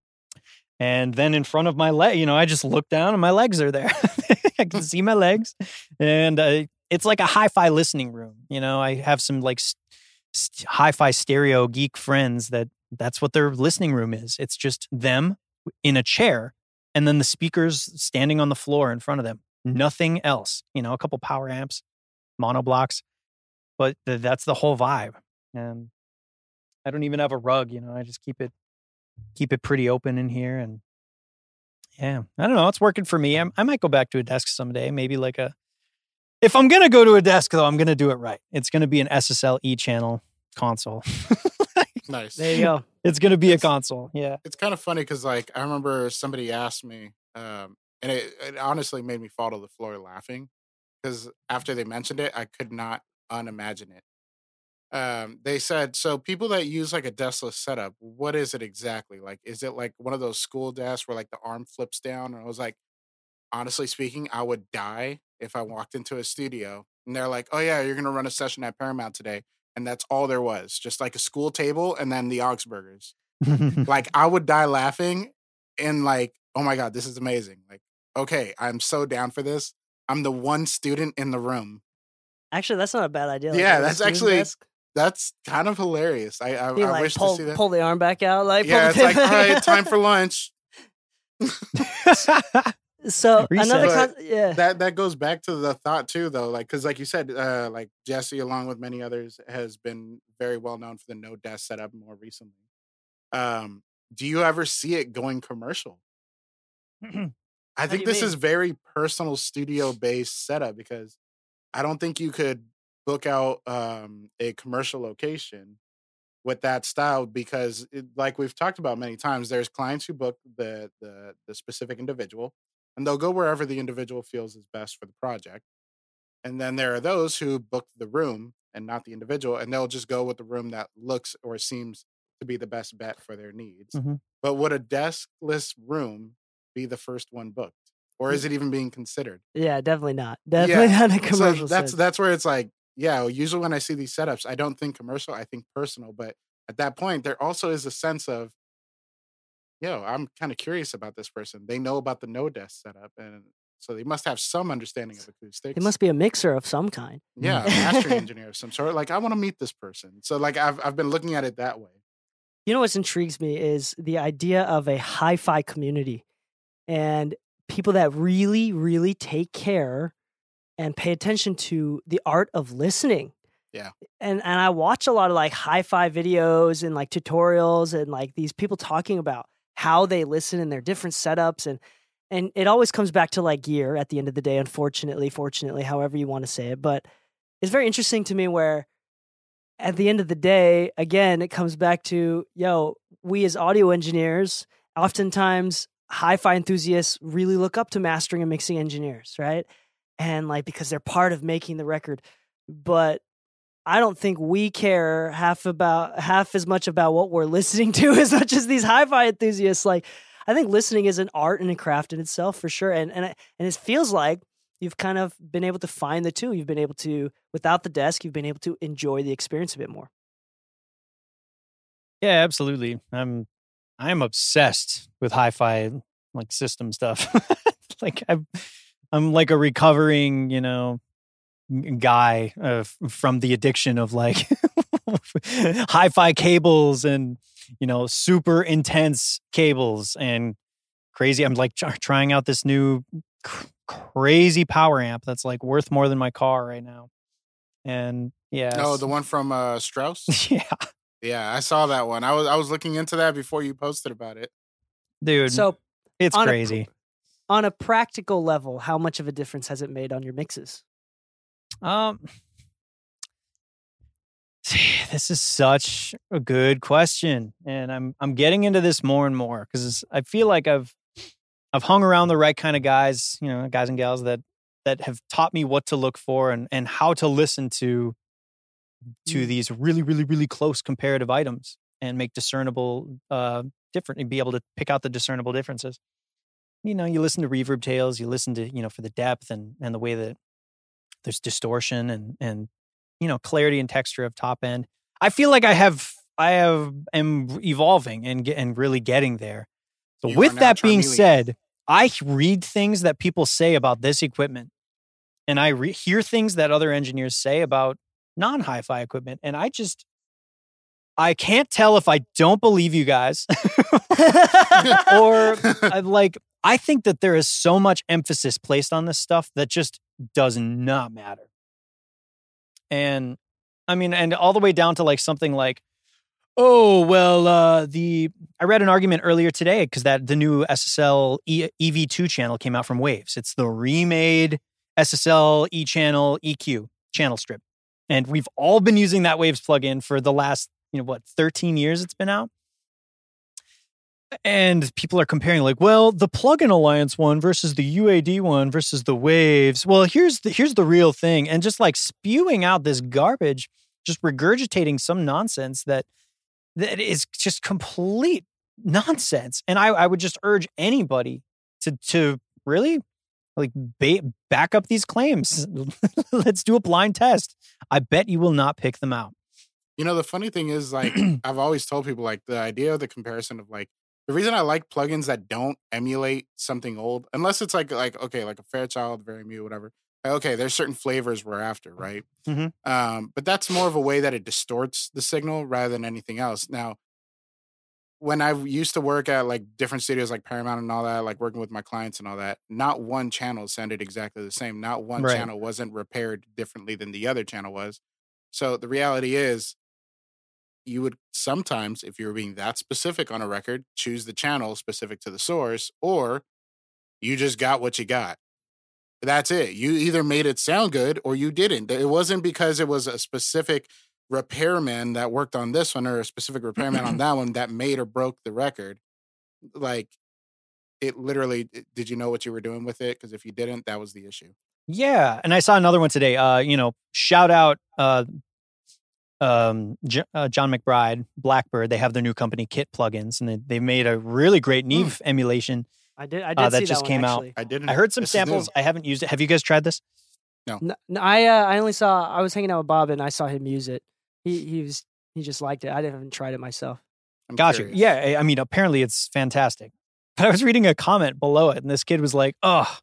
And then in front of my leg, I just look down and my legs are there. I can see my legs. And it's like a hi-fi listening room. I have some like hi-fi stereo geek friends that's what their listening room is. It's just them in a chair and then the speakers standing on the floor in front of them. Nothing else. A couple power amps, mono blocks. But that's the whole vibe. And I don't even have a rug. I just keep it pretty open in here. And yeah, I don't know. It's working for me. I might go back to a desk someday. Maybe if I'm going to go to a desk though, I'm going to do it right. It's going to be an SSL E-channel console. Nice. There you go. It's going to be a console. Yeah. It's kind of funny because I remember somebody asked me, and it honestly made me fall to the floor laughing because after they mentioned it, I could not unimagine it. They said, so people that use like a deskless setup, what is it exactly? Like, is it like one of those school desks where like the arm flips down? And I was like, honestly speaking, I would die if I walked into a studio and they're like, oh yeah, you're going to run a session at Paramount today. And that's all there was, just like a school table and then the Augsburgers. Like I would die laughing and like, oh my God, this is amazing. Like, okay, I'm so down for this. I'm the one student in the room. Actually, that's not a bad idea. Yeah, that's kind of hilarious. I wish to see that. Pull the arm back out. Yeah, it's like, all right, time for lunch. So that goes back to the thought too, though, like because like you said, like Jesse, along with many others, has been very well known for the no desk setup more recently. Do you ever see it going commercial? I think this is very personal studio based setup because I don't think you could book out a commercial location with that style because like we've talked about many times, there's clients who book the specific individual and they'll go wherever the individual feels is best for the project. And then there are those who book the room and not the individual, and they'll just go with the room that looks or seems to be the best bet for their needs. Mm-hmm. But would a deskless room be the first one booked? Or is it even being considered? Yeah, definitely not. Definitely not a commercial. So that's where it's like, yeah, usually when I see these setups, I don't think commercial, I think personal. But at that point, there also is a sense of, I'm kind of curious about this person. They know about the no desk setup. And So they must have some understanding of acoustics. It must be a mixer of some kind. Yeah, a mastering engineer of some sort. Like, I want to meet this person. So like I've been looking at it that way. You know what intrigues me is the idea of a hi-fi community and people that really, really take care and pay attention to the art of listening. Yeah. And I watch a lot of like hi-fi videos and like tutorials and like these people talking about how they listen in their different setups, and it always comes back to like gear at the end of the day, unfortunately, fortunately, however you want to say it. But it's very interesting to me where at the end of the day, again, it comes back to, we as audio engineers, oftentimes hi-fi enthusiasts really look up to mastering and mixing engineers, right? And like, because they're part of making the record. But I don't think we care half as much about what we're listening to as much as these hi-fi enthusiasts. Like, I think listening is an art and a craft in itself for sure. And it feels like you've kind of been able to find the two. You've been able to, without the desk, you've been able to enjoy the experience a bit more. Yeah, absolutely. I'm obsessed with hi-fi like system stuff. Like I'm like a recovering, guy from the addiction of like hi-fi cables and super intense cables and crazy. I'm like trying out this new crazy power amp that's like worth more than my car right now. And yeah. Oh, the one from Strauss? Yeah. Yeah, I saw that one. I was looking into that before you posted about it. Dude, so it's crazy. On a practical level, how much of a difference has it made on your mixes? This is such a good question, and I'm getting into this more and more because I feel like I've hung around the right kind of guys, guys and gals that have taught me what to look for and how to listen to these really, really, really close comparative items and make discernible different and be able to pick out the discernible differences. You listen to reverb tails, you listen to, for the depth and the way that there's distortion and clarity and texture of top end. I feel like I am evolving and really getting there. So with that being said, I read things that people say about this equipment, and I hear things that other engineers say about non-hi-fi equipment, and I can't tell if I don't believe you guys or I think that there is so much emphasis placed on this stuff that just does not matter. And I mean, and all the way down to like something like, oh, well, I read an argument earlier today because the new SSL EV2 channel came out from Waves. It's the remade SSL E-channel EQ channel strip. And we've all been using that Waves plugin for the last, 13 years it's been out. And people are comparing like, well, the Plugin Alliance one versus the UAD one versus the Waves. Well, here's the real thing. And just like spewing out this garbage, just regurgitating some nonsense that is just complete nonsense. And I would just urge anybody to really like back up these claims. Let's do a blind test. I bet you will not pick them out. The funny thing is like, I've always told people like the idea of the comparison of like, the reason I like plugins that don't emulate something old, unless it's like okay, like a Fairchild, Verimute, whatever. Okay, there's certain flavors we're after, right? Mm-hmm. But that's more of a way that it distorts the signal rather than anything else. Now, when I used to work at like different studios like Paramount and all that, like working with my clients and all that, not one channel sounded exactly the same. Not one channel wasn't repaired differently than the other channel was. So the reality is, you would sometimes, if you were being that specific on a record, choose the channel specific to the source, or you just got what you got. That's it. You either made it sound good or you didn't. It wasn't because it was a specific repairman that worked on this one or a specific repairman on that one that made or broke the record. Like, it literally, did you know what you were doing with it? Because if you didn't, that was the issue. Yeah. And I saw another one today. Shout out John McBride, Blackbird. They have their new company, Kit Plugins, and they made a really great Neve emulation. I did that see just that came one, out. actually. I heard some samples. I haven't used it. Have you guys tried this? No. I only saw. I was hanging out with Bob and I saw him use it. He just liked it. I haven't tried it myself. Gotcha. Yeah, I mean, apparently it's fantastic. But I was reading a comment below it, and this kid was like, "Oh,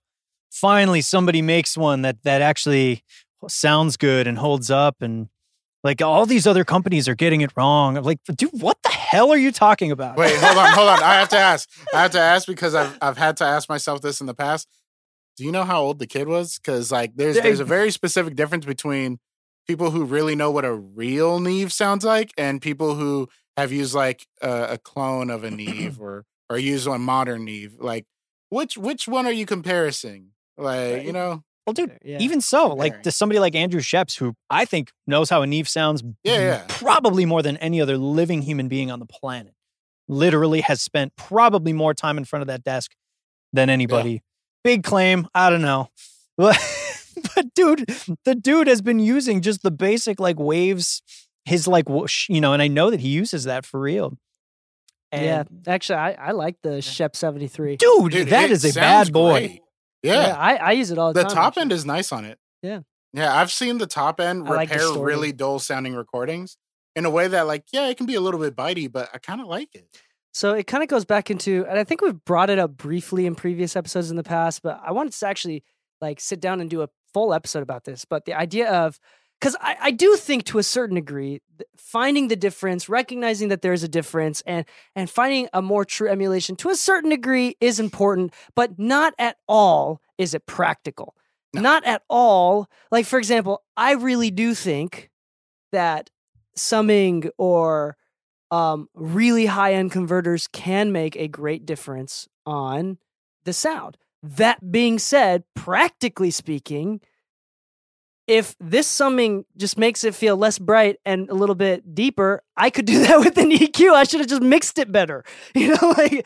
finally somebody makes one that actually sounds good and holds up, and like all these other companies are getting it wrong. I'm like, dude, what the hell are you talking about? Wait, hold on. I have to ask because I've had to ask myself this in the past. Do you know how old the kid was? Because like there's a very specific difference between people who really know what a real Neve sounds like and people who have used like a clone of a Neve or used a modern Neve. Like which one are you comparing? Like, you know? Well, dude, even so, like to somebody like Andrew Sheps, who I think knows how a Neve sounds probably more than any other living human being on the planet. Literally has spent probably more time in front of that desk than anybody. Yeah. Big claim. I don't know. But dude, the dude has been using just the basic like waves, his like whoosh, you know, and I know that he uses that for real. And yeah, actually, I like the Shep 73. Dude, that is a bad boy. Great. Yeah, I use it all the time. The top end is nice on it. Yeah. Yeah, I've seen the top end repair really dull sounding recordings in a way that like, yeah, it can be a little bit bitey, but I kind of like it. So it kind of goes back into, and I think we've brought it up briefly in previous episodes in the past, but I wanted to actually like sit down and do a full episode about this. But the idea of, because I do think to a certain degree, finding the difference, recognizing that there is a difference, and finding a more true emulation to a certain degree is important, but not at all is it practical. No. Not at all. Like, for example, I really do think that summing or really high-end converters can make a great difference on the sound. That being said, practically speaking, if this summing just makes it feel less bright and a little bit deeper, I could do that with an EQ. I should have just mixed it better, you know, like,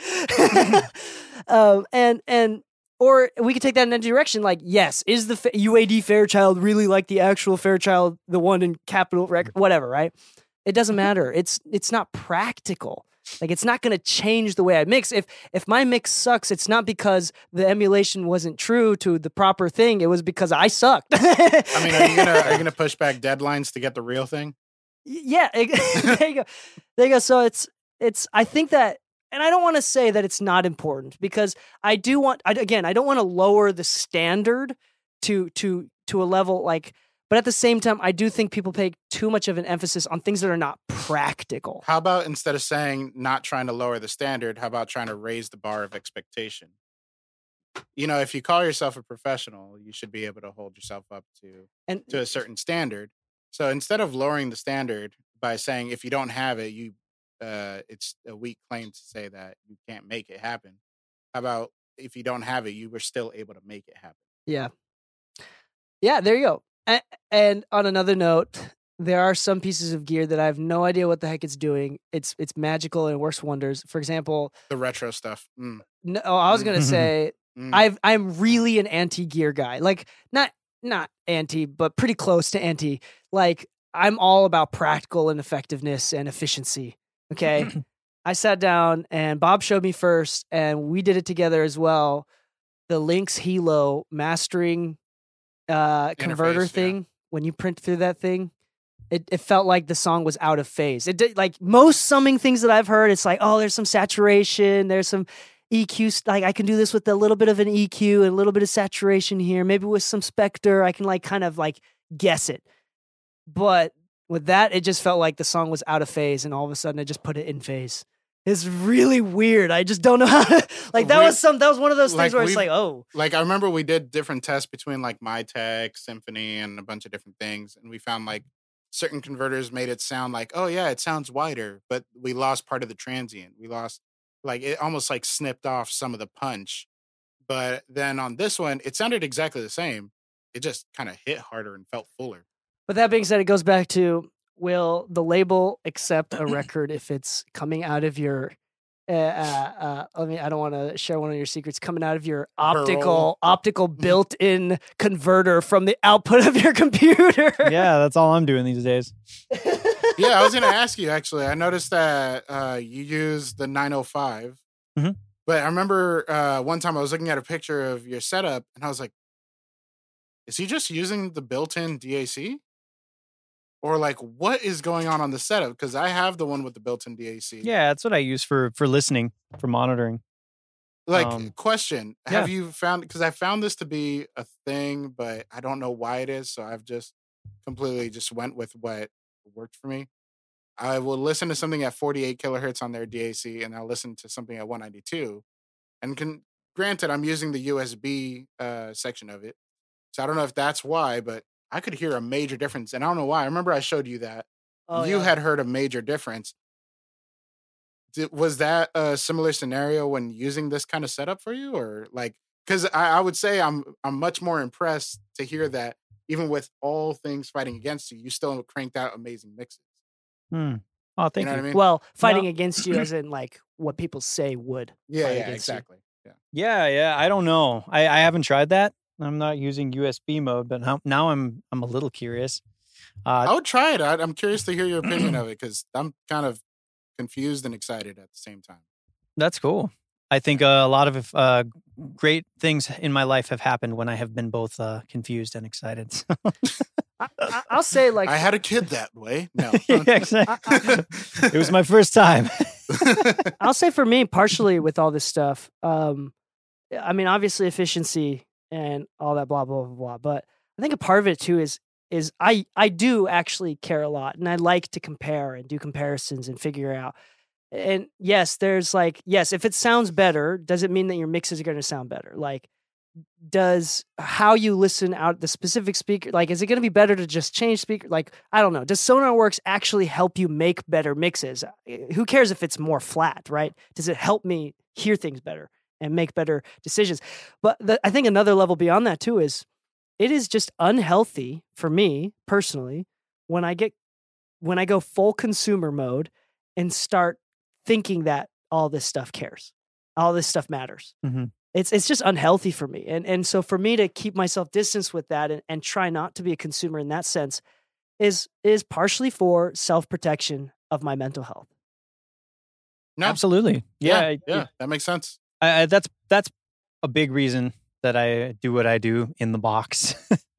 or we could take that in a direction. Like, yes, is the UAD Fairchild really like the actual Fairchild, the one in Capitol record, whatever, right? It doesn't matter. It's not practical. Like, it's not going to change the way I mix. If my mix sucks, it's not because the emulation wasn't true to the proper thing. It was because I sucked. I mean, are you gonna push back deadlines to get the real thing? Yeah, there you go. There you go. So it's. I think that, and I don't want to say that it's not important because I do want. I don't want to lower the standard to a level like. But at the same time, I do think people pay too much of an emphasis on things that are not practical. How about instead of saying not trying to lower the standard, how about trying to raise the bar of expectation? You know, if you call yourself a professional, you should be able to hold yourself up to a certain standard. So instead of lowering the standard by saying if you don't have it, it's a weak claim to say that you can't make it happen. How about if you don't have it, you were still able to make it happen? Yeah. Yeah, there you go. And on another note, there are some pieces of gear that I have no idea what the heck it's doing. It's magical and works wonders. For example, the retro stuff. No, I was gonna say I'm really an anti-gear guy. Like not anti, but pretty close to anti. Like I'm all about practical and effectiveness and efficiency. Okay, I sat down and Bob showed me first, and we did it together as well. The Lynx Hilo mastering converter thing, when you print through that thing, it felt like the song was out of phase. It did, like most summing things that I've heard, it's like, oh, there's some saturation, there's some EQ, like I can do this with a little bit of an EQ and a little bit of saturation here, maybe with some Spectre, I can like kind of like guess it. But with that, it just felt like the song was out of phase, and all of a sudden I just put it in phase. It's really weird. I just don't know how to, like, that was one of those things where it's like, oh. Like, I remember we did different tests between, like, MyTech, Symphony, and a bunch of different things, and we found, like, certain converters made it sound like, oh, yeah, it sounds wider, but we lost part of the transient. We lost, like, it almost, like, snipped off some of the punch. But then on this one, it sounded exactly the same. It just kind of hit harder and felt fuller. But that being said, it goes back to, will the label accept a record if it's coming out of your I don't want to share one of your secrets, coming out of your optical built-in converter from the output of your computer? Yeah, that's all I'm doing these days. Yeah, I was going to ask you, actually. I noticed that you use the 905. Mm-hmm. But I remember one time I was looking at a picture of your setup, and I was like, is he just using the built-in DAC? Or like, what is going on the setup? Because I have the one with the built-in DAC. Yeah, that's what I use for listening, for monitoring. Like, question: yeah. Have you found? Because I found this to be a thing, but I don't know why it is. So I've just completely just went with what worked for me. I will listen to something at 48 kilohertz on their DAC, and I'll listen to something at 192. And granted, I'm using the USB section of it, so I don't know if that's why, but I could hear a major difference, and I don't know why. I remember I showed you that you had heard a major difference. Was that a similar scenario when using this kind of setup for you, or like? Because I would say I'm much more impressed to hear that even with all things fighting against you, you still cranked out amazing mixes. Oh, thank you. You know what I mean? Well, fighting against you, as in like what people say would. Yeah, fight yeah, against you. exactly. Yeah. Yeah. I don't know. I haven't tried that. I'm not using USB mode, but now I'm a little curious. I would try it. I'm curious to hear your opinion of it because I'm kind of confused and excited at the same time. That's cool. I think a lot of great things in my life have happened when I have been both confused and excited. I'll say like I had a kid that way. No, Yeah, exactly. It was my first time. I'll say for me, partially with all this stuff, I mean, obviously efficiency and all that blah, blah, blah, blah. But I think a part of it too is I do actually care a lot, and I like to compare and do comparisons and figure out. And yes, there's like, yes, if it sounds better, does it mean that your mixes are going to sound better? Like, does how you listen out the specific speaker, like, is it going to be better to just change speaker? Like, I don't know. Does SonarWorks actually help you make better mixes? Who cares if it's more flat, right? Does it help me hear things better and make better decisions? But I think another level beyond that too is it is just unhealthy for me personally when I go full consumer mode and start thinking that all this stuff cares, all this stuff matters. Mm-hmm. It's just unhealthy for me. And so for me to keep myself distanced with that and try not to be a consumer in that sense is partially for self-protection of my mental health. No, Absolutely. Yeah. that makes sense. That's a big reason that I do what I do in the box.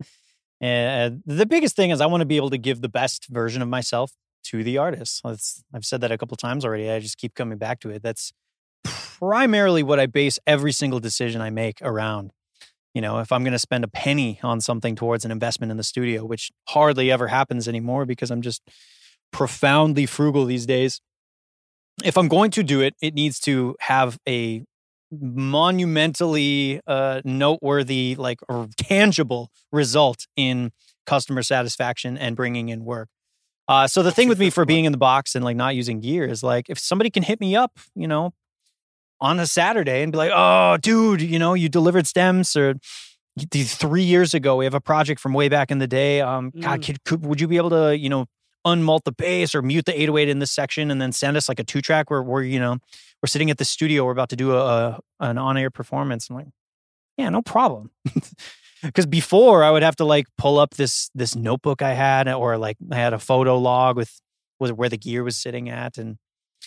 And the biggest thing is I want to be able to give the best version of myself to the artist. I've said that a couple times already. I just keep coming back to it. That's primarily what I base every single decision I make around. You know, if I'm going to spend a penny on something towards an investment in the studio, which hardly ever happens anymore because I'm just profoundly frugal these days. If I'm going to do it, it needs to have a monumentally noteworthy, like, or tangible result in customer satisfaction and bringing in work. So the thing with me for being in the box and like not using gear is like, if somebody can hit me up, you know, on a Saturday and be like, oh, dude, you know, you delivered stems, or 3 years ago, we have a project from way back in the day. God, would you be able to, you know, unmult the bass or mute the 808 in this section and then send us like a 2-track where we're, you know, we're sitting at the studio, we're about to do an on-air performance. I'm like, yeah, no problem. Because before I would have to like pull up this notebook I had, or like I had a photo log with where the gear was sitting at, and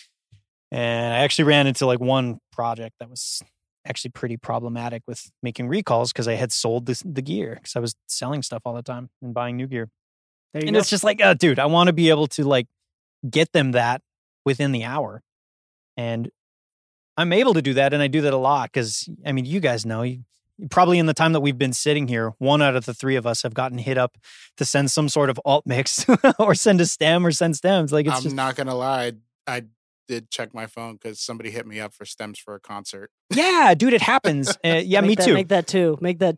I actually ran into like one project that was actually pretty problematic with making recalls because I had sold the gear because I was selling stuff all the time and buying new gear. And it's just like, dude, I want to be able to like get them that within the hour, and I'm able to do that, and I do that a lot because I mean, you guys know. Probably in the time that we've been sitting here, 1 out of the 3 of us have gotten hit up to send some sort of alt mix or send a stem or send stems. Like, it's I'm not going to lie. I did check my phone because somebody hit me up for stems for a concert. Yeah, dude, it happens. Yeah, me too. Make that too.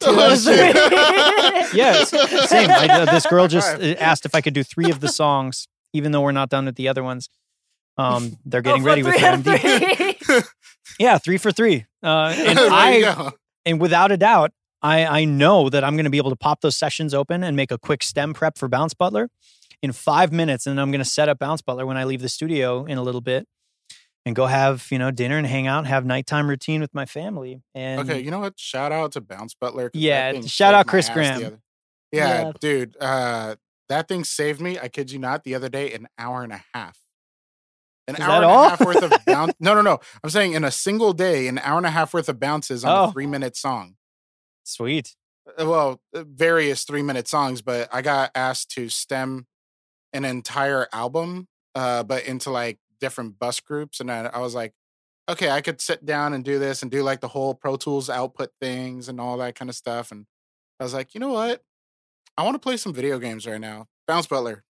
Yeah, same. This girl just asked if I could do 3 of the songs, even though we're not done with the other ones. They're getting ready with their MD. Yeah, 3 for 3. And without a doubt, I know that I'm going to be able to pop those sessions open and make a quick stem prep for Bounce Butler in 5 minutes. And I'm going to set up Bounce Butler when I leave the studio in a little bit and go have, you know, dinner and hang out and have nighttime routine with my family. And okay, you know what? Shout out to Bounce Butler. Yeah, shout out Chris Graham. Yeah, dude, that thing saved me, I kid you not, the other day, an hour and a half. An hour and a half worth of bounce. No. I'm saying in a single day, an hour and a half worth of bounces on a 3-minute song. Sweet. Well, various 3-minute songs, but I got asked to stem an entire album, but into like different bus groups. And I was like, okay, I could sit down and do this and do like the whole Pro Tools output things and all that kind of stuff. And I was like, you know what? I want to play some video games right now. Bounce Butler.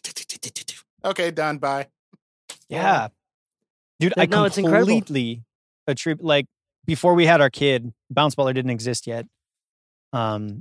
Okay, done. Bye. Yeah. Dude, I No, it's incredible. completely attribute, like, before we had our kid, Bounce Butler didn't exist yet. And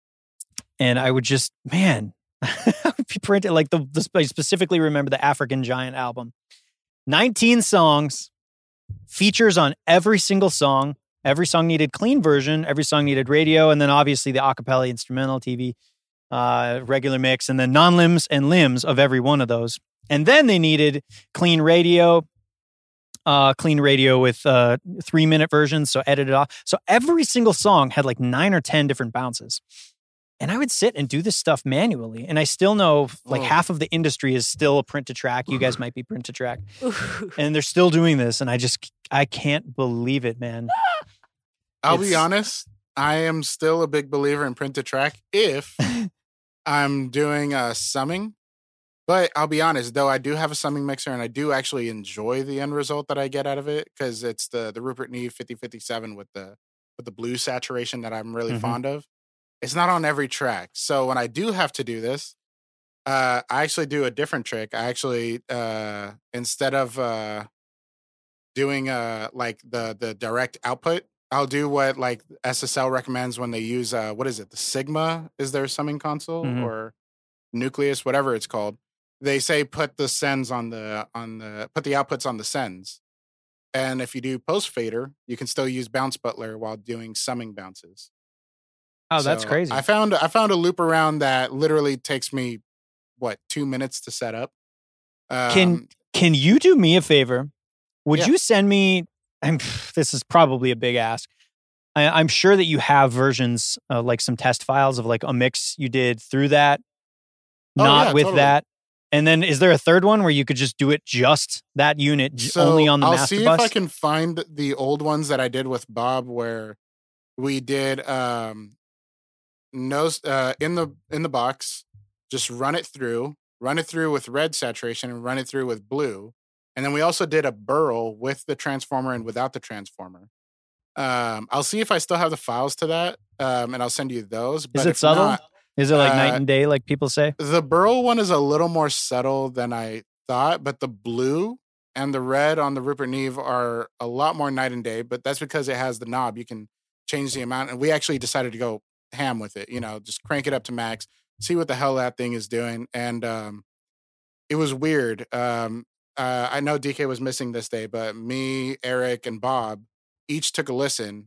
I would just, man, I would be printed, like, I specifically remember the African Giant album. 19 songs, features on every single song. Every song needed clean version. Every song needed radio. And then obviously the acapella, instrumental, TV, regular mix, and then non-limbs and limbs of every one of those. And then they needed clean radio with 3-minute versions, so edited off. So every single song had like 9 or 10 different bounces. And I would sit and do this stuff manually. And I still know like half of the industry is still a print to track. You guys might be print to track. And they're still doing this. And I can't believe it, man. I'll be honest. I am still a big believer in print to track if I'm doing summing. But I'll be honest, though, I do have a summing mixer and I do actually enjoy the end result that I get out of it because it's the Rupert Neve 5057 with the blue saturation that I'm really fond of. It's not on every track. So when I do have to do this, I actually do a different trick. I actually, instead of doing like the direct output, I'll do what like SSL recommends when they use, what is it? The Sigma is their summing console or Nucleus, whatever it's called. They say put the sends put the outputs on the sends. And if you do post fader, you can still use Bounce Butler while doing summing bounces. Oh, that's crazy. I found a loop around that literally takes me 2 minutes to set up. Can you do me a favor? Would you send me, this is probably a big ask. I'm sure that you have versions, like some test files of like a mix you did through that, with that. And then is there a third one where you could just do it just that unit only on the master bus? I'll see if I can find the old ones that I did with Bob where we did in the box, just run it through with red saturation and run it through with blue. And then we also did a burl with the transformer and without the transformer. I'll see if I still have the files to that, and I'll send you those. But is it subtle? Is it like night and day, like people say? The burl one is a little more subtle than I thought, but the blue and the red on the Rupert Neve are a lot more night and day, but that's because it has the knob. You can change the amount. And we actually decided to go ham with it, just crank it up to max, see what the hell that thing is doing. And it was weird. I know DK was missing this day, but me, Eric, and Bob each took a listen.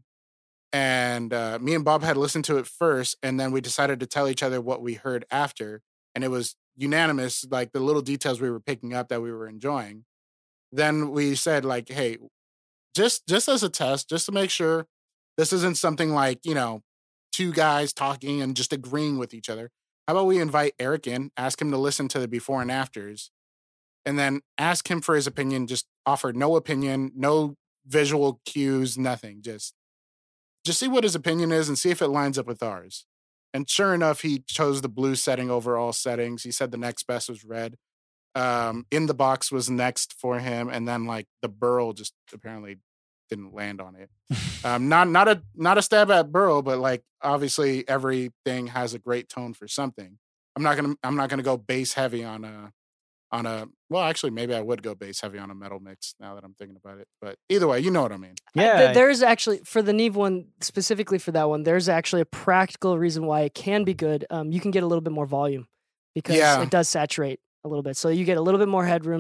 And me and Bob had listened to it first, and then we decided to tell each other what we heard after. And it was unanimous, like the little details we were picking up that we were enjoying. Then we said, like, hey, just as a test, just to make sure this isn't something like, two guys talking and just agreeing with each other. How about we invite Eric in, ask him to listen to the before and afters, and then ask him for his opinion, just offer no opinion, no visual cues, nothing. Just see what his opinion is and see if it lines up with ours. And sure enough, he chose the blue setting over all settings. He said the next best was red. In the box was next for him. And then like the burl just apparently didn't land on it. Not a stab at burl, but like obviously everything has a great tone for something. I'm not gonna go bass heavy on a well, actually, maybe I would go bass heavy on a metal mix now that I'm thinking about it. But either way, you know what I mean. Yeah. There's actually, for the Neve one, specifically for that one, there's actually a practical reason why it can be good. You can get a little bit more volume because it does saturate a little bit. So you get a little bit more headroom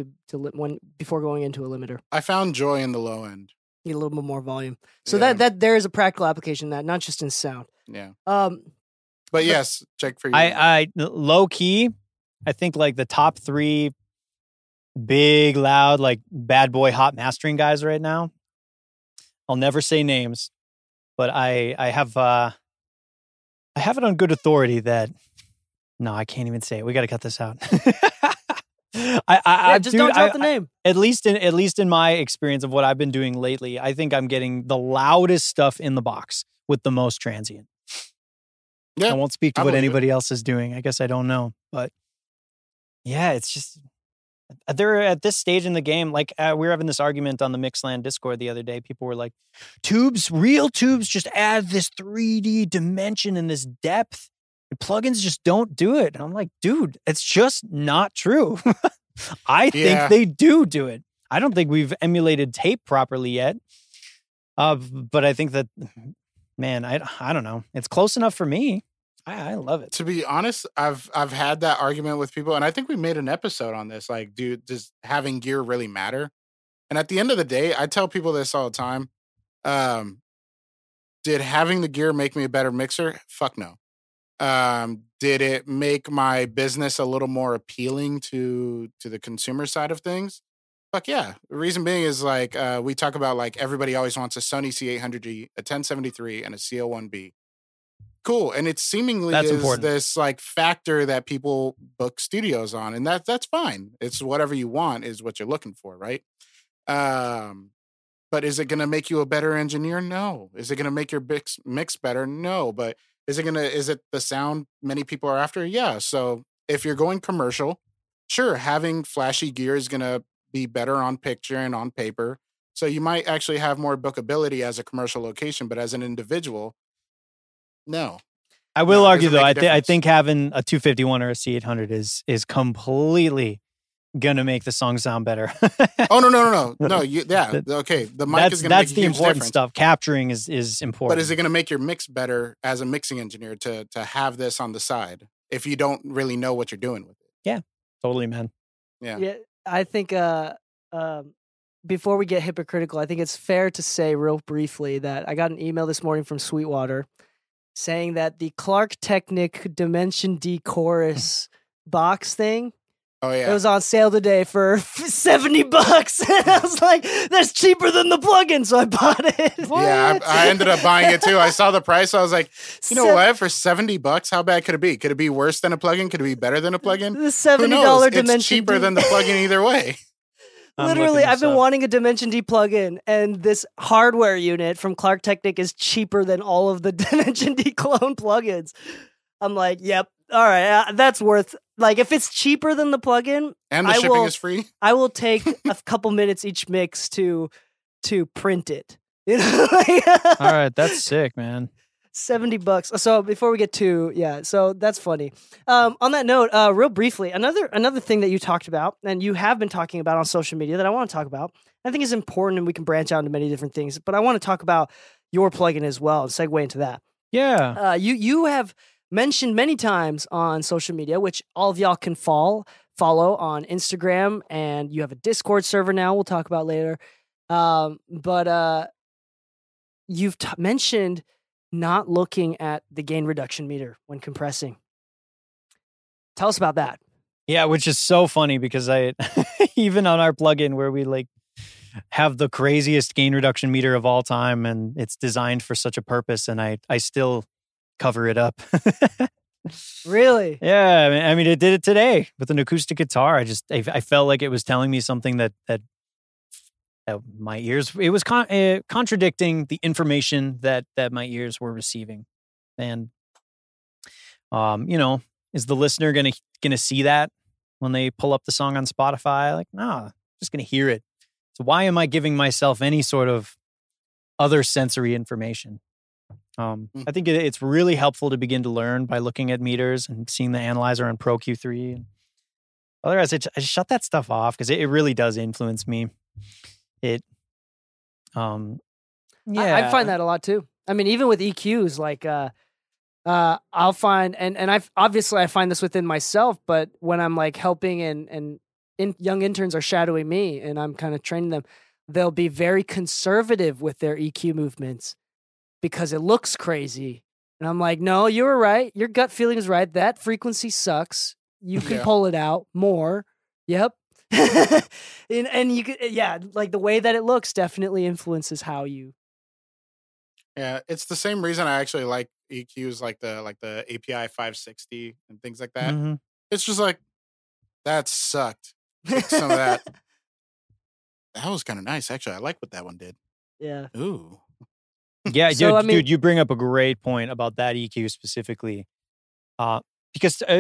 before going into a limiter. I found joy in the low end. You get a little bit more volume. So that there is a practical application that, not just in sound. Yeah. But yes, check for you. I low key, I think like the top 3 big, loud, like bad boy hot mastering guys right now. I'll never say names, but I have it on good authority that no, I can't even say it. We got to cut this out. Just don't drop the name. At least in my experience of what I've been doing lately, I think I'm getting the loudest stuff in the box with the most transient. Yeah, I won't speak to what anybody else is doing. I guess I don't know, but yeah, it's just they're at this stage in the game. Like we were having this argument on the Mixland Discord the other day. People were like, real tubes just add this 3D dimension and this depth. And plugins just don't do it. And I'm like, dude, it's just not true. I think they do it. I don't think we've emulated tape properly yet. But I think that, man, I don't know. It's close enough for me. I love it. To be honest, I've had that argument with people, and I think we made an episode on this. Like, dude, does having gear really matter? And at the end of the day, I tell people this all the time. Did having the gear make me a better mixer? Fuck no. Did it make my business a little more appealing to the consumer side of things? Fuck yeah. The reason being is like we talk about like everybody always wants a Sony C800G, a 1073, and a CO1B. Cool. And it seemingly is important. This like factor that people book studios on, and that's fine. It's whatever you want is what you're looking for, right? But is it going to make you a better engineer? No. Is it going to make your mix better? No. But is it the sound many people are after? Yeah. So if you're going commercial, sure, having flashy gear is going to be better on picture and on paper. So you might actually have more bookability as a commercial location, but as an individual, no. I will argue though. I think having a 251 or a C800 is completely gonna make the song sound better. Oh no. Okay, the mic is gonna make a huge important difference. Stuff. Capturing is important. But is it gonna make your mix better as a mixing engineer to have this on the side if you don't really know what you're doing with it? Yeah, totally, man. Yeah. I think before we get hypocritical, I think it's fair to say real briefly that I got an email this morning from Sweetwater saying that the Clark Technic Dimension D Chorus box thing, it was on sale today for $70. And I was like, that's cheaper than the plugin, so I bought it. Yeah, I ended up buying it too. I saw the price. I was like, you know what? For $70, how bad could it be? Could it be worse than a plugin? Could it be better than a plugin? The $70 Dimension It's cheaper than the plugin either way. Literally, I've been wanting a Dimension D plugin, and this hardware unit from Clark Technic is cheaper than all of the Dimension D clone plugins. I'm like, yep, all right, that's worth. Like, if it's cheaper than the plugin, and the shipping is free, I will take a couple minutes each mix to print it. You know? All right, that's sick, man. $70. So before we get to, so that's funny. On that note, real briefly, another thing that you talked about and you have been talking about on social media that I want to talk about, I think is important, and we can branch out into many different things, but I want to talk about your plugin as well and segue into that. Yeah. You have mentioned many times on social media, which all of y'all can follow on Instagram, and you have a Discord server now we'll talk about later. But you've mentioned not looking at the gain reduction meter when compressing. Tell us about that. Yeah, which is so funny because I even on our plugin where we like have the craziest gain reduction meter of all time, and it's designed for such a purpose, and I still cover it up. Really? Yeah, I mean, it did it today with an acoustic guitar. I felt like it was telling me something that my ears, it was contradicting the information that my ears were receiving. And, is the listener gonna see that when they pull up the song on Spotify? Like, no, just gonna hear it. So why am I giving myself any sort of other sensory information? I think it's really helpful to begin to learn by looking at meters and seeing the analyzer on Pro Q3. Otherwise, I just shut that stuff off because it really does influence me. I find that a lot too. I mean, even with EQs, like I'll find, and I find this within myself, but when I'm like helping and young interns are shadowing me and I'm kind of training them, they'll be very conservative with their EQ movements because it looks crazy. And I'm like, no, you were right. Your gut feeling is right. That frequency sucks. You can pull it out more. Yep. and you could, like the way that it looks definitely influences how you. Yeah, it's the same reason I actually like EQs, like the API 560 and things like that. Mm-hmm. It's just like that sucked. Some of that. That was kind of nice, actually. I like what that one did. Yeah. Ooh. Yeah, so, dude, you bring up a great point about that EQ specifically, because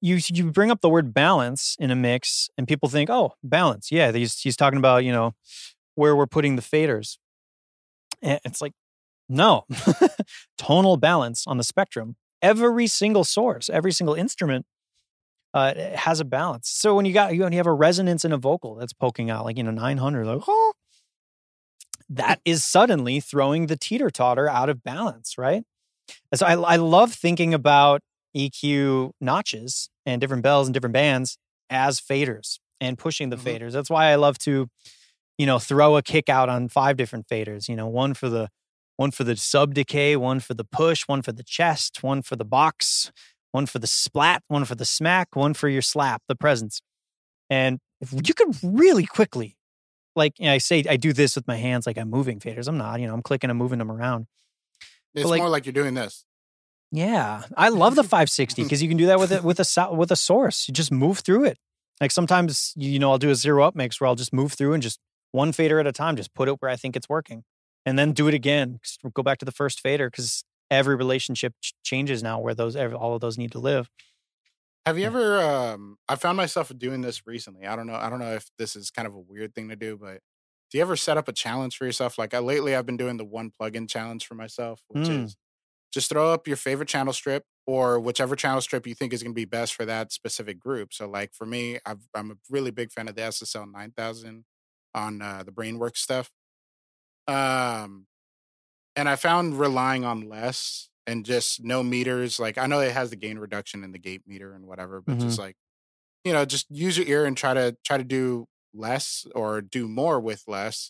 you bring up the word balance in a mix, and people think, oh, balance. Yeah, he's talking about, where we're putting the faders. And it's like, no, tonal balance on the spectrum. Every single source, every single instrument has a balance. So when you have a resonance in a vocal that's poking out, like 900, like that is suddenly throwing the teeter-totter out of balance, right? And so I love thinking about EQ notches and different bells and different bands as faders and pushing the faders. That's why I love to, throw a kick out on 5 different faders. One for the sub decay, one for the push, one for the chest, one for the box, one for the splat, one for the smack, one for your slap, the presence. And if you could really quickly, I say I do this with my hands, like I'm moving faders. I'm not, I'm clicking and moving them around. It's more like you're doing this. Yeah, I love the 560 because you can do that with a source. You just move through it. Like sometimes, I'll do a 0-up mix where I'll just move through and just one fader at a time, just put it where I think it's working. And then do it again. Go back to the first fader because every relationship changes now where all of those need to live. Have you ever, I found myself doing this recently. I don't know if this is kind of a weird thing to do, but do you ever set up a challenge for yourself? Like lately I've been doing the 1 plugin challenge for myself, which is just throw up your favorite channel strip or whichever channel strip you think is going to be best for that specific group. So like for me, I'm a really big fan of the SSL 9000 on the Brainworks stuff. And I found relying on less and just no meters. Like I know it has the gain reduction and the gate meter and whatever, but just like, just use your ear and try to do less or do more with less.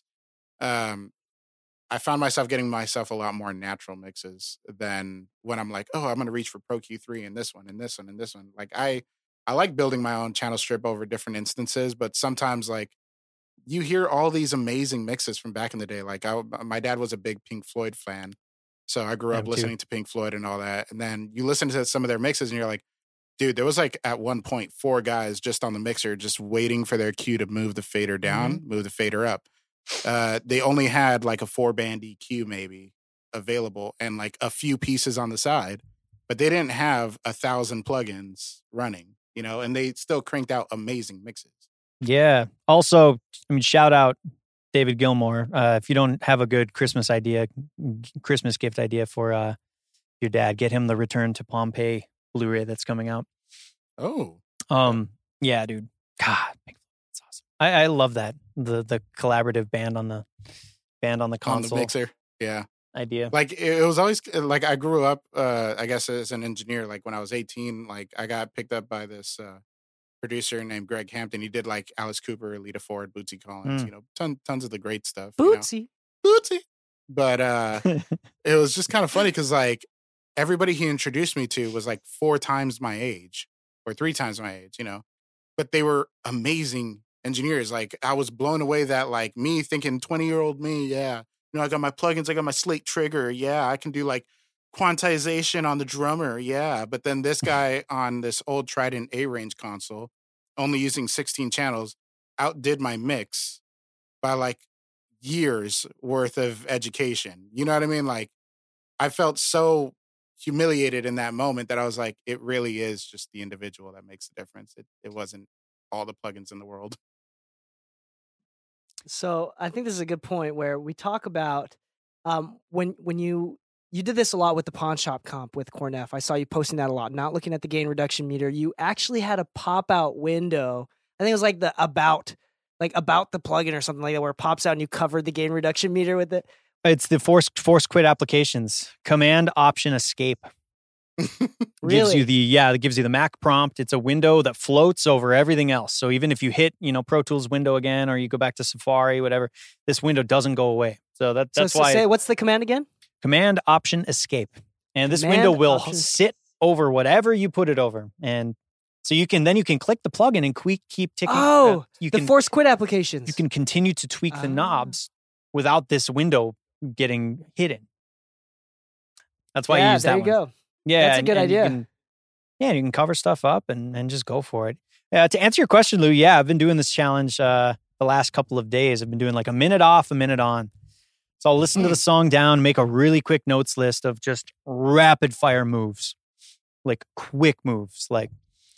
I found myself getting myself a lot more natural mixes than when I'm like, oh, I'm going to reach for Pro Q3 and this one and this one and this one. Like I like building my own channel strip over different instances, but sometimes like you hear all these amazing mixes from back in the day. Like my dad was a big Pink Floyd fan. So I grew up listening to Pink Floyd and all that. And then you listen to some of their mixes and you're like, dude, there was like at one point 4 guys just on the mixer, just waiting for their cue to move the fader down, move the fader up. They only had like a 4-band EQ maybe available and like a few pieces on the side, but they didn't have 1,000 plugins running, and they still cranked out amazing mixes. Yeah. Also, shout out David Gilmour. If you don't have a good Christmas gift idea for your dad, get him the Return to Pompeii Blu-ray that's coming out. Oh. Yeah, dude. God, it's awesome. I love that. The collaborative band on the console. On the mixer. Yeah. Idea. Like it was always like I grew up I guess as an engineer. Like when I was 18, like I got picked up by this producer named Greg Hampton. He did like Alice Cooper, Lita Ford, Bootsy Collins, tons of the great stuff. Bootsy. But it was just kind of funny because like everybody he introduced me to was like 4 times my age or 3 times my age, but they were amazing engineers. Like I was blown away that like me thinking 20-year-old me, yeah, I got my plugins, I got my Slate Trigger, yeah, I can do like quantization on the drummer, yeah. But then this guy on this old Trident A-Range console, only using 16 channels, outdid my mix by like years worth of education. You know what I mean? Like I felt so humiliated in that moment that I was like, it really is just the individual that makes the difference. It wasn't all the plugins in the world. So I think this is a good point where we talk about when you did this a lot with the Pawn Shop comp with Cornef. I saw you posting that a lot, not looking at the gain reduction meter. You actually had a pop out window. I think it was like the about the plugin or something like that, where it pops out and you covered the gain reduction meter with it. It's the force quit applications. Command Option Escape. Really? It gives you the Mac prompt. It's a window that floats over everything else. So even if you hit, Pro Tools window again, or you go back to Safari, whatever, this window doesn't go away. So that's why. What's the command again? Command Option Escape. And this window will sit over whatever you put it over. And so you can click the plugin and keep ticking. Oh, the force quit applications. You can continue to tweak the knobs without this window getting hidden. That's why you use that one. There you go. Yeah, that's a good idea. You can cover stuff up and just go for it. Yeah, to answer your question, Lou, yeah, I've been doing this challenge the last couple of days. I've been doing like a minute off, a minute on. So I'll listen to the song down, make a really quick notes list of just rapid fire moves, like quick moves, like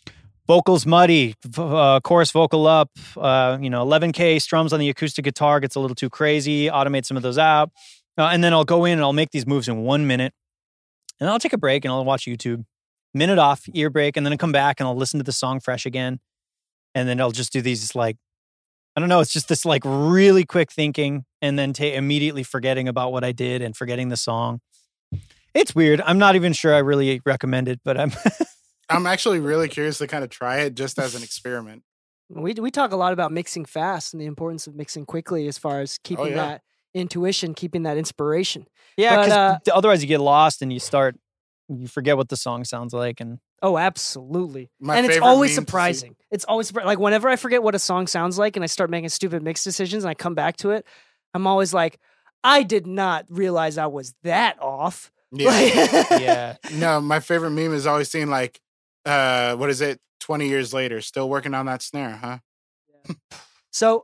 vocals muddy, chorus vocal up, 11K strums on the acoustic guitar gets a little too crazy, automate some of those out. And then I'll go in and I'll make these moves in 1 minute. And I'll take a break and I'll watch YouTube. Minute off, ear break, and then I'll come back and I'll listen to the song fresh again. And then I'll just do these like, I don't know, it's just this like really quick thinking and then immediately forgetting about what I did and forgetting the song. It's weird. I'm not even sure I really recommend it, but I'm actually really curious to kind of try it just as an experiment. We talk a lot about mixing fast and the importance of mixing quickly as far as keeping that intuition, keeping that inspiration. Yeah, because otherwise you get lost and you forget what the song sounds like. And oh, absolutely. And it's always surprising. It's always like whenever I forget what a song sounds like and I start making stupid mix decisions and I come back to it, I'm always like, I did not realize I was that off. Yeah. No, my favorite meme is always seeing like, what is it? 20 years later, still working on that snare, huh? Yeah. So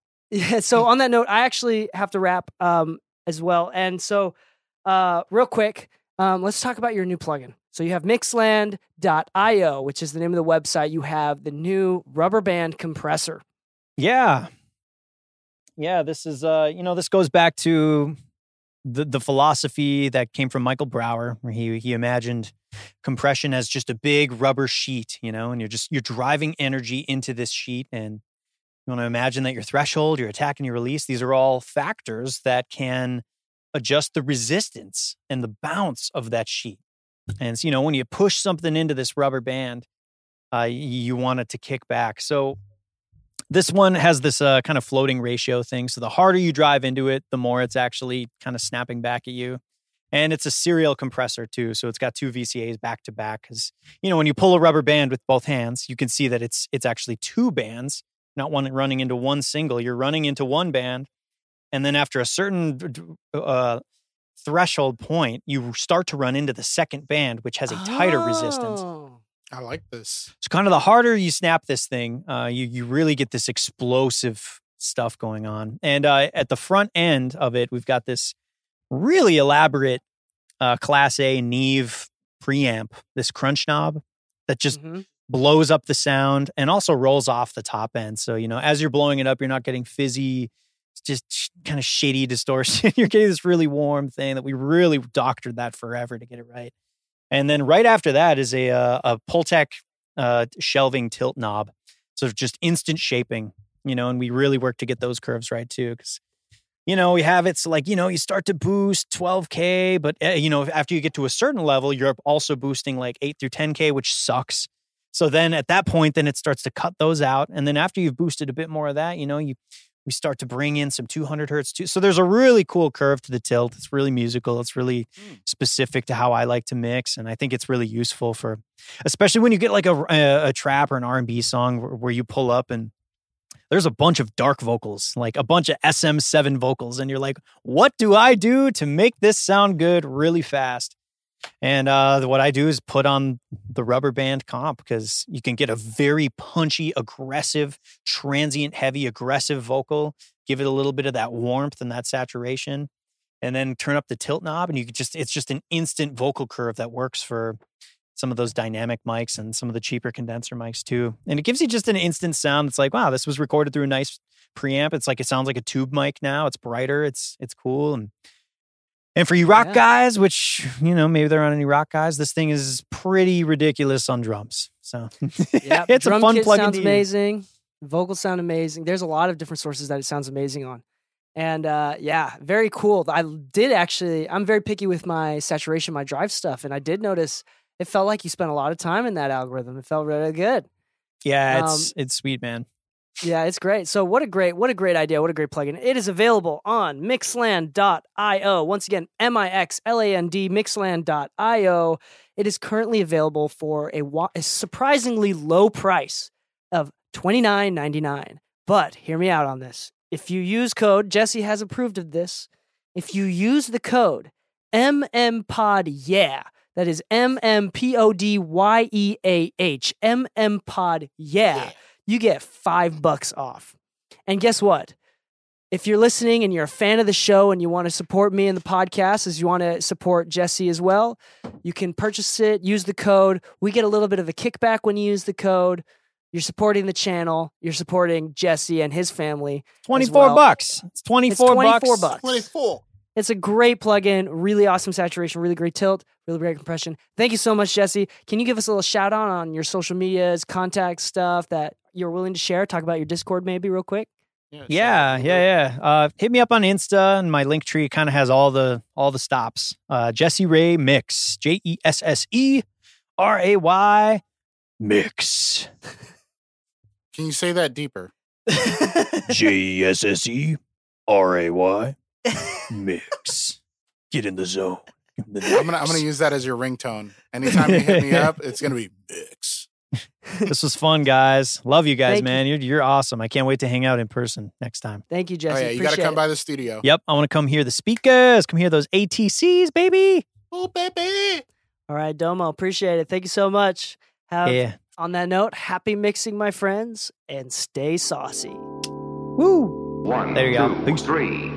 on that note, I actually have to wrap as well. And so real quick, let's talk about your new plugin. So you have Mixland.io, which is the name of the website. You have the new rubber band compressor. Yeah. Yeah, this is, this goes back to the philosophy that came from Michael Brower, where he imagined compression as just a big rubber sheet, and you're driving energy into this sheet. And you want to imagine that your threshold, your attack, and your release, these are all factors that can adjust the resistance and the bounce of that sheet. And so, when you push something into this rubber band, you want it to kick back. So this one has this kind of floating ratio thing. So the harder you drive into it, the more it's actually kind of snapping back at you. And it's a serial compressor too. So it's got 2 VCAs back to back. Because, when you pull a rubber band with both hands, you can see that it's actually 2 bands, not one running into one single. You're running into one band. And then after a certain threshold point, you start to run into the second band, which has a tighter resistance. I like this. So kind of the harder you snap this thing, you really get this explosive stuff going on. And at the front end of it, we've got this really elaborate Class A Neve preamp, this crunch knob that just blows up the sound and also rolls off the top end. So, as you're blowing it up, you're not getting fizzy, just kind of shady distortion. You're getting this really warm thing that we really doctored that forever to get it right. And then right after that is a Pultec shelving tilt knob. So just instant shaping, and we really work to get those curves right too. Because, we have it's like, you start to boost 12K, but, after you get to a certain level, you're also boosting like 8 through 10K, which sucks. So then at that point, then it starts to cut those out. And then after you've boosted a bit more of that, we start to bring in some 200 hertz too. So there's a really cool curve to the tilt. It's really musical. It's really specific to how I like to mix. And I think it's really useful for, especially when you get like a trap or an R&B song where you pull up and there's a bunch of dark vocals, like a bunch of SM7 vocals. And you're like, what do I do to make this sound good really fast? And what I do is put on the rubber band comp because you can get a very punchy, aggressive, transient, heavy, aggressive vocal, give it a little bit of that warmth and that saturation, and then turn up the tilt knob. And it's just an instant vocal curve that works for some of those dynamic mics and some of the cheaper condenser mics too. And it gives you just an instant sound. It's like, wow, this was recorded through a nice preamp. It's like, it sounds like a tube mic now. It's brighter. It's cool. And for you rock guys, which, maybe there aren't any rock guys, this thing is pretty ridiculous on drums. So it's drum a fun kit plug-in. Sounds amazing. Vocals sound amazing. There's a lot of different sources that it sounds amazing on. And very cool. I'm very picky with my saturation, my drive stuff. And I did notice it felt like you spent a lot of time in that algorithm. It felt really good. Yeah, it's sweet, man. Yeah, it's great. So what a great idea. What a great plugin. It is available on Mixland.io. Once again, Mixland, Mixland.io. It is currently available for a surprisingly low price of $29.99. But hear me out on this. If you use code, Jesse has approved of this. If you use the code MMPODYEAH, that is MMPODYEAH, MMPODYEAH, you get $5 off. And guess what? if you're listening and you're a fan of the show and you want to support me and the podcast as you want to support Jesse as well, you can purchase it, use the code. We get a little bit of a kickback when you use the code. You're supporting the channel. You're supporting Jesse and his family. $24. It's 24 bucks. 24. It's a great plugin, really awesome saturation, really great tilt, really great compression. Thank you so much, Jesse. Can you give us a little shout out on your social medias, contact stuff that you're willing to share? Talk about your Discord maybe real quick. Yeah. Hit me up on Insta, and my link tree kind of has all the stops. Jesse Ray Mix, JESSERAY Mix. Can you say that deeper? JESSERAY Mix. Get in the zone. I'm gonna use that as your ringtone. Anytime you hit me up, it's gonna be Mix. This was fun, guys. Love you guys, man. You're awesome. I can't wait to hang out in person next time. Thank you, Jesse. Oh yeah, you gotta come by the studio. Yep, I want to come hear the speakers. Come hear those ATCs, baby. Oh, baby. All right, Domo. Appreciate it. Thank you so much. On that note, happy mixing, my friends, and stay saucy. Woo. 1, there you 2, go. 3.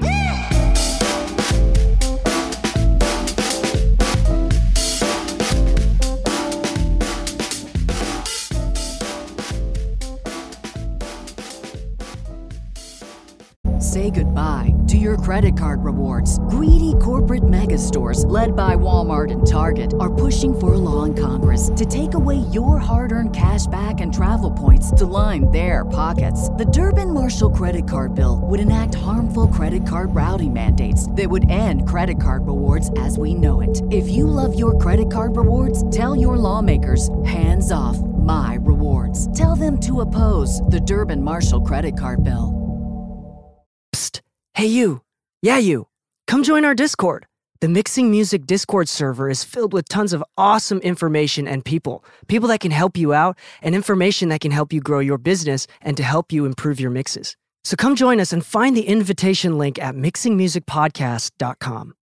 Say goodbye to your credit card rewards. Greedy corporate mega stores, led by Walmart and Target, are pushing for a law in Congress to take away your hard-earned cash back and travel points to line their pockets. The Durbin-Marshall credit card bill would enact harmful credit card routing mandates that would end credit card rewards as we know it. If you love your credit card rewards, tell your lawmakers, hands off my rewards. Tell them to oppose the Durbin-Marshall credit card bill. Hey, you. Yeah, you. Come join our Discord. The Mixing Music Discord server is filled with tons of awesome information and people that can help you out and information that can help you grow your business and to help you improve your mixes. So come join us and find the invitation link at mixingmusicpodcast.com.